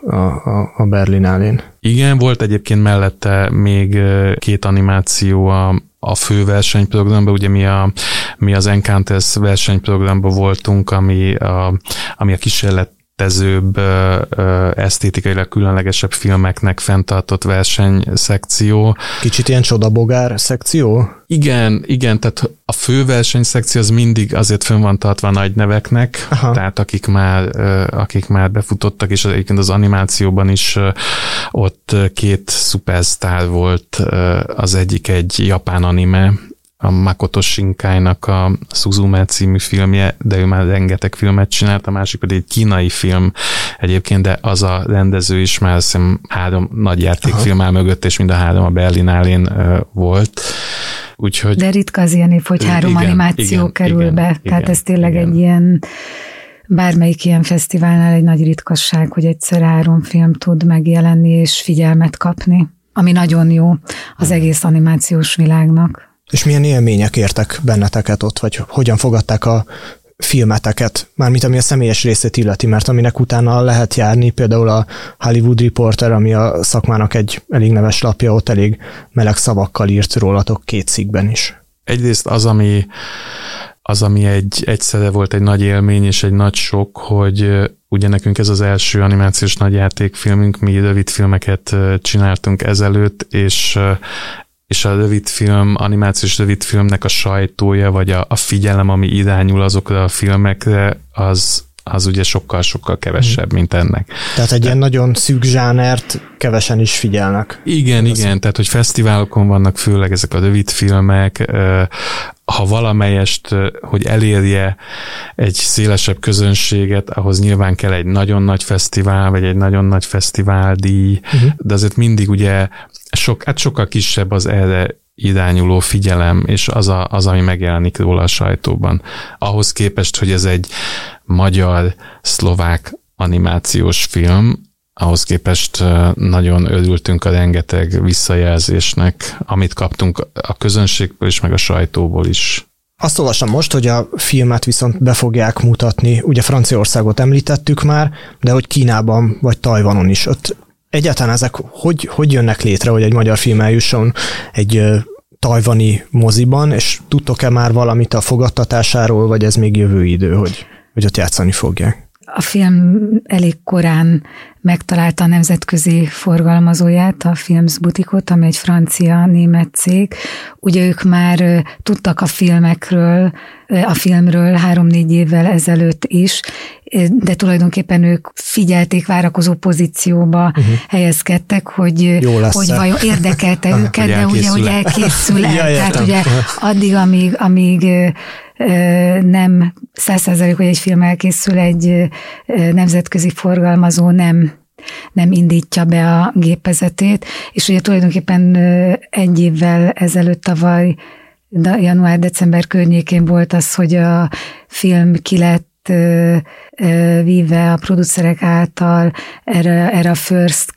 a Berlinálén. Igen, volt egyébként mellette még 2 animáció a fő versenyprogramban, ugye mi az Encounters versenyprogramban voltunk, ami a kísérletezőbb, esztétikailag különlegesebb filmeknek fenntartott versenyszekció. Kicsit ilyen csodabogár szekció? Igen, tehát a fő versenyszekció az mindig azért fönn van tartva a nagy neveknek, tehát akik már befutottak, és egyébként az animációban is ott 2 szupersztár volt, az egyik egy japán anime, a Makoto Shinkai-nak a Suzume című filmje, de ő már rengeteg filmet csinált, a másik pedig egy kínai film egyébként, de az a rendező is már azt hiszem 3 nagy játékfilm áll mögött, és mind a 3 a Berlinálén volt. Úgyhogy, de ritka az ilyen év, hogy 3 animáció kerül be, tehát ez tényleg egy ilyen, bármelyik ilyen fesztiválnál egy nagy ritkasság, hogy egyszer 3 film tud megjelenni és figyelmet kapni, ami nagyon jó az egész animációs világnak. És milyen élmények értek benneteket ott, vagy hogyan fogadták a filmeteket, mármint ami a személyes részét illeti, mert aminek utána lehet járni, például a Hollywood Reporter, ami a szakmának egy elég neves lapja, ott elég meleg szavakkal írt rólatok 2 cikkben is. Egyrészt az, ami egyszerre volt egy nagy élmény és egy nagy sok, hogy ugye nekünk ez az első animációs nagyjátékfilmünk, mi rövidfilmeket csináltunk ezelőtt, és a rövidfilm, animációs rövidfilmnek a sajtója, vagy a figyelem, ami irányul azokra a filmekre, az ugye sokkal-sokkal kevesebb, mint ennek. Tehát egy ilyen nagyon szűk zsánert kevesen is figyelnek. Igen, tehát hogy fesztiválokon vannak főleg ezek a rövidfilmek, ha valamelyest, hogy elérje egy szélesebb közönséget, ahhoz nyilván kell egy nagyon nagy fesztivál, vagy egy nagyon nagy fesztiváldíj, de azért mindig ugye sokkal kisebb az erre irányuló figyelem, és az, ami megjelenik róla a sajtóban. Ahhoz képest, hogy ez egy magyar-szlovák animációs film, ahhoz képest nagyon örültünk a rengeteg visszajelzésnek, amit kaptunk a közönségből is, meg a sajtóból is. Azt olvasom most, hogy a filmet viszont be fogják mutatni, ugye Franciaországot említettük már, de hogy Kínában vagy Tajvanon is. Ott egyáltalán ezek hogy jönnek létre, hogy egy magyar film eljusson egy tajvani moziban, és tudtok-e már valamit a fogadtatásáról, vagy ez még jövő idő, hogy ott játszani fogják? A film elég korán megtalálta a nemzetközi forgalmazóját, a Films Butikot, ami egy francia-német cég. Ugye ők már tudtak a filmről 3-4 évvel ezelőtt is, de tulajdonképpen ők figyelték, várakozó pozícióba helyezkedtek, hogy vajon érdekelte őket, de ugye, hogy elkészül el. Tehát ugye addig, amíg nem 100%, hogy egy film elkészül, egy nemzetközi forgalmazó nem indítja be a gépezetét, és ugye tulajdonképpen 1 évvel ezelőtt, tavaly január-december környékén volt az, hogy a film ki lett víve a producerek által erre a First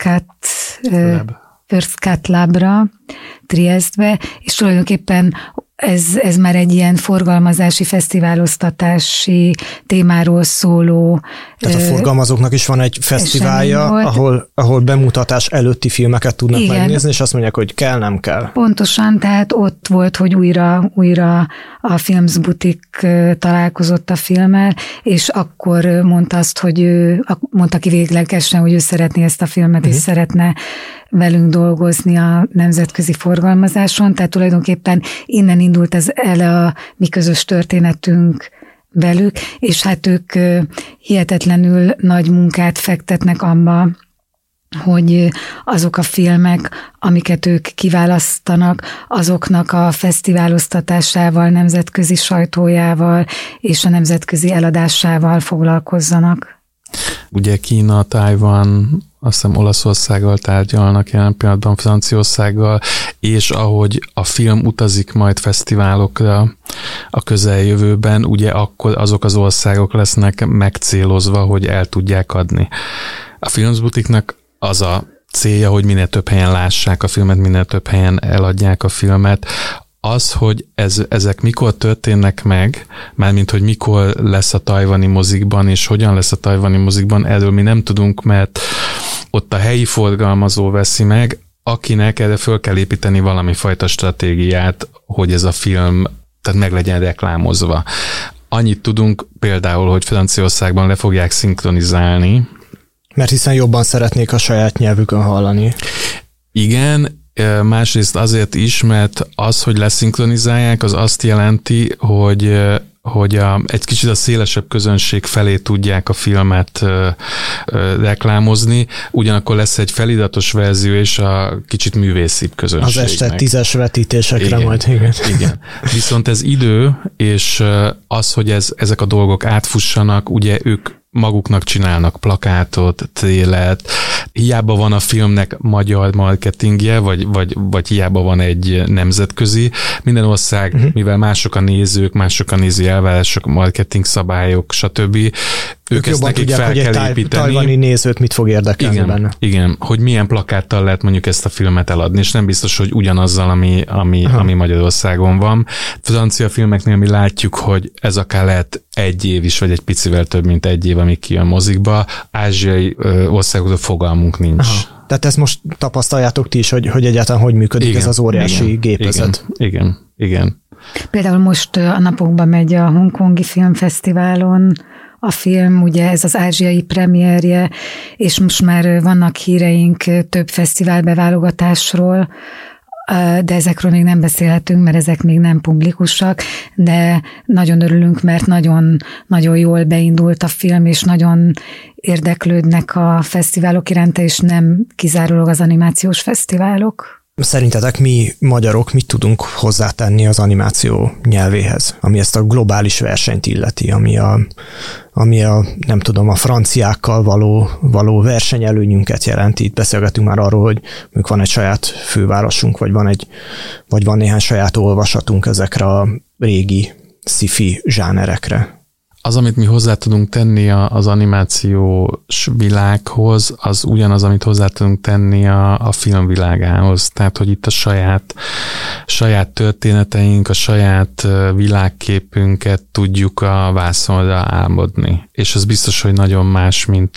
Cut Labra, Triestbe, és tulajdonképpen ez már egy ilyen forgalmazási, fesztiváloztatási témáról szóló. Tehát a forgalmazóknak is van egy fesztiválja, ahol bemutatás előtti filmeket tudnak megnézni, és azt mondják, hogy kell, nem kell. Pontosan, tehát ott volt, hogy újra a Films Butik találkozott a filmmel, és akkor mondta azt, hogy mondta ki véglegesen, hogy ő szeretné ezt a filmet, és szeretne velünk dolgozni a nemzetközi forgalmazáson, tehát tulajdonképpen innen indult el a mi közös történetünk velük, és hát ők hihetetlenül nagy munkát fektetnek abba, hogy azok a filmek, amiket ők kiválasztanak, azoknak a fesztiváloztatásával, nemzetközi sajtójával és a nemzetközi eladásával foglalkozzanak. Ugye Kína, Tajvan, azt hiszem Olaszországgal tárgyalnak jelen pillanatban, Franciaországgal, és ahogy a film utazik majd fesztiválokra a közeljövőben, ugye akkor azok az országok lesznek megcélozva, hogy el tudják adni. A Films Butiknak az a célja, hogy minél több helyen lássák a filmet, minél több helyen eladják a filmet. Az, hogy ezek mikor történnek meg, mármint, hogy mikor lesz a tajvani mozikban, és hogyan lesz a tajvani mozikban, erről mi nem tudunk, mert ott a helyi forgalmazó veszi meg, akinek erre föl kell építeni valami fajta stratégiát, hogy ez a film tehát meg legyen reklámozva. Annyit tudunk például, hogy Franciaországban le fogják szinkronizálni. Mert hiszen jobban szeretnék a saját nyelvükön hallani. Igen, másrészt azért is, mert az, hogy leszinkronizálják, az azt jelenti, hogy egy kicsit a szélesebb közönség felé tudják a filmet reklámozni, ugyanakkor lesz egy feliratos verzió és a kicsit művészibb közönségnek. Az este 10-es vetítésekre majd, igen. Viszont ez idő, és az, hogy ezek a dolgok átfussanak, ugye ők maguknak csinálnak plakátot, trélert, hiába van a filmnek magyar marketingje, vagy hiába van egy nemzetközi. Minden ország, mivel mások a nézők, mások a néző elvárások, marketing szabályok, stb. ők ezt nekik fel hogy kell egy építeni. tajvani nézőt mit fog érdekelni benne. Igen, hogy milyen plakáttal lehet mondjuk ezt a filmet eladni, és nem biztos, hogy ugyanazzal, ami Magyarországon van. Francia filmeknél mi látjuk, hogy ez akár lehet 1 év is, vagy egy picivel több, mint 1 év, amíg kijön mozikba. Ázsiai országokban fogalmunk nincs. Aha. Tehát ezt most tapasztaljátok ti is, hogy egyáltalán hogy működik ez az óriási gépezet. Igen. Például most a napokban megy a Hongkongi Filmfesztiválon a film, ugye ez az ázsiai premierje, és most már vannak híreink több fesztiválbeválogatásról, de ezekről még nem beszélhetünk, mert ezek még nem publikusak, de nagyon örülünk, mert nagyon, nagyon jól beindult a film, és nagyon érdeklődnek a fesztiválok iránta, és nem kizárólag az animációs fesztiválok. Szerintetek mi magyarok mit tudunk hozzátenni az animáció nyelvéhez, ami ezt a globális versenyt illeti, ami a nem tudom, a franciákkal való versenyelőnyünket jelenti. Itt beszélgetünk már arról, hogy mondjuk van egy saját fővárosunk, vagy van néhány saját olvasatunk ezekre a régi sci-fi zsánerekre. Az, amit mi hozzá tudunk tenni az animációs világhoz, az ugyanaz, amit hozzá tudunk tenni a filmvilágához. Tehát, hogy itt a saját történeteink, a saját világképünket tudjuk a vászonra álmodni. És az biztos, hogy nagyon más, mint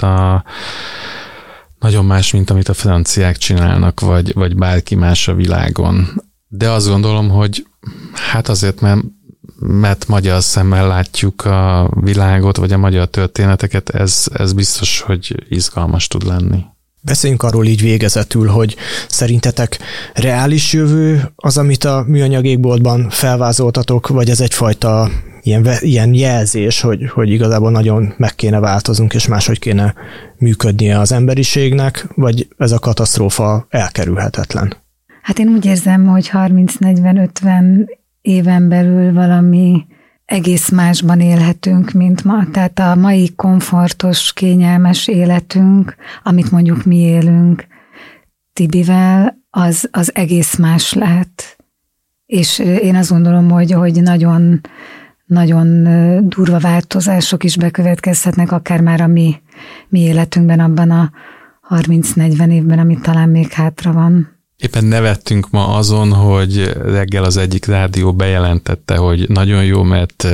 amit a franciák csinálnak, vagy bárki más a világon. De azt gondolom, hogy hát azért, mert magyar szemmel látjuk a világot, vagy a magyar történeteket, ez biztos, hogy izgalmas tud lenni. Beszéljünk arról így végezetül, hogy szerintetek reális jövő az, amit a műanyag égboltban felvázoltatok, vagy ez egyfajta ilyen jelzés, hogy igazából nagyon meg kéne változnunk, és máshogy kéne működnie az emberiségnek, vagy ez a katasztrófa elkerülhetetlen? Hát én úgy érzem, hogy 30-40-50 éven belül valami egész másban élhetünk, mint ma. Tehát a mai komfortos, kényelmes életünk, amit mondjuk mi élünk Tibivel, az egész más lehet. És én azt gondolom, hogy nagyon, nagyon durva változások is bekövetkezhetnek, akár már a mi életünkben, abban a 30-40 évben, amit talán még hátra van. Éppen nevettünk ma azon, hogy reggel az egyik rádió bejelentette, hogy nagyon jó, mert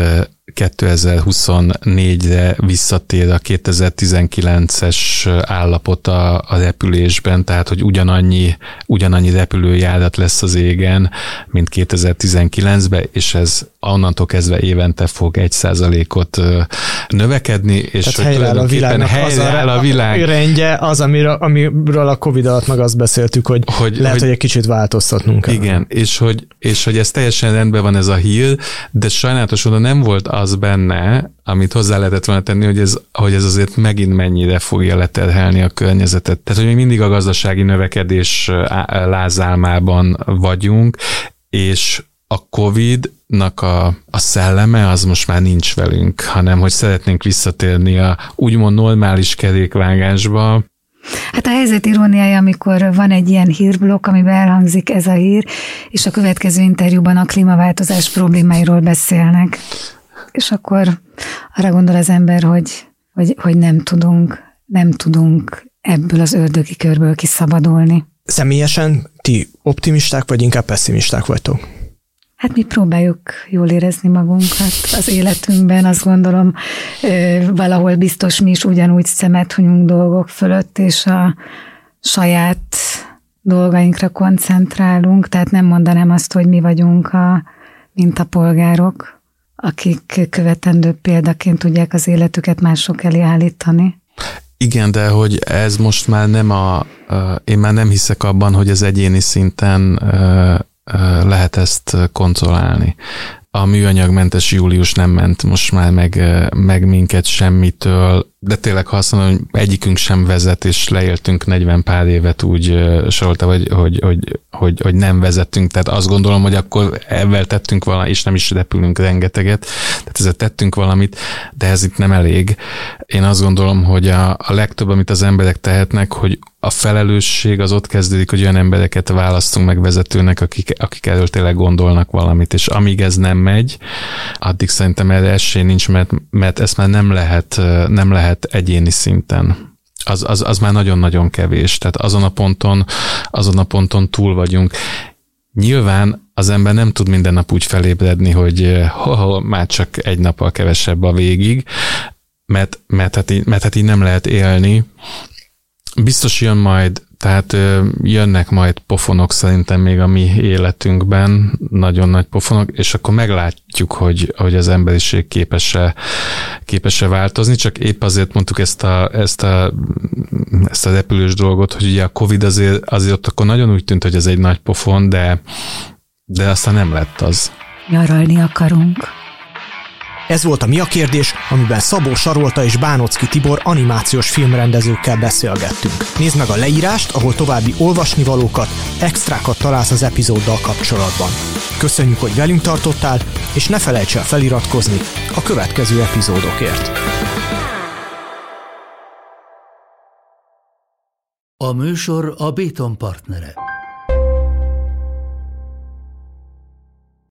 2024-re visszatér a 2019-es állapot a repülésben, tehát hogy ugyanannyi repülőjárat lesz az égen, mint 2019-ben, és ez onnantól kezdve évente fog 1%-ot növekedni, és tehát helyreáll a világ rendje, az, amiről a Covid alatt meg azt beszéltük, hogy lehet, hogy egy kicsit változtatnunk kell. Igen, és hogy ez teljesen rendben van ez a hír, de sajnálatos oda nem volt az benne, amit hozzá lehetett volna tenni, hogy ez azért megint mennyire fogja leterhelni a környezetet. Tehát, hogy még mindig a gazdasági növekedés lázálmában vagyunk, és a Covid-nak a szelleme az most már nincs velünk, hanem hogy szeretnénk visszatérni a úgymond normális kerékvágásba. Hát a helyzet iróniája, amikor van egy ilyen hírblokk, amiben elhangzik ez a hír, és a következő interjúban a klímaváltozás problémáiról beszélnek. És akkor arra gondol az ember, hogy nem tudunk ebből az ördögi körből kiszabadulni. Személyesen ti optimisták, vagy inkább pessimisták vagytok? Hát mi próbáljuk jól érezni magunkat az életünkben, azt gondolom, valahol biztos mi is ugyanúgy szemet hunyunk dolgok fölött, és a saját dolgainkra koncentrálunk, tehát nem mondanám azt, hogy mi vagyunk mint a polgárok, akik követendő példaként tudják az életüket mások elé állítani. Igen, de hogy ez most már én már nem hiszek abban, hogy az egyéni szinten lehet ezt kontrollálni. A műanyagmentes július nem ment most már meg minket semmitől, de tényleg ha azt mondom, hogy egyikünk sem vezet, és leéltünk 40 pár évet úgy sorolta, hogy nem vezetünk, tehát azt gondolom, hogy akkor ebben tettünk valamit, és nem is repülünk rengeteget, tehát ezzel tettünk valamit, de ez itt nem elég. Én azt gondolom, hogy a legtöbb, amit az emberek tehetnek, hogy a felelősség az ott kezdődik, hogy olyan embereket választunk meg vezetőnek, akik erről tényleg gondolnak valamit, és amíg ez nem megy, addig szerintem erre esély nincs, mert ezt már nem lehet egyéni szinten. Az már nagyon-nagyon kevés. Tehát azon a ponton túl vagyunk. Nyilván az ember nem tud minden nap úgy felébredni, hogy már csak egy nappal kevesebb a végig, mert hát így nem lehet élni. Biztos jön majd, tehát jönnek majd pofonok szerintem még a mi életünkben, nagyon nagy pofonok, és akkor meglátjuk, hogy az emberiség képes-e változni, csak épp azért mondtuk ezt a repülős dolgot, hogy ugye a Covid azért ott akkor nagyon úgy tűnt, hogy ez egy nagy pofon, de aztán nem lett az. Nyaralni akarunk. Ez volt a Mi a kérdés, amiben Szabó Sarolta és Bánocki Tibor animációs filmrendezőkkel beszélgettünk. Nézd meg a leírást, ahol további olvasnivalókat, extrákat találsz az epizóddal kapcsolatban. Köszönjük, hogy velünk tartottál, és ne felejts el feliratkozni a következő epizódokért. A műsor a Béton partnere.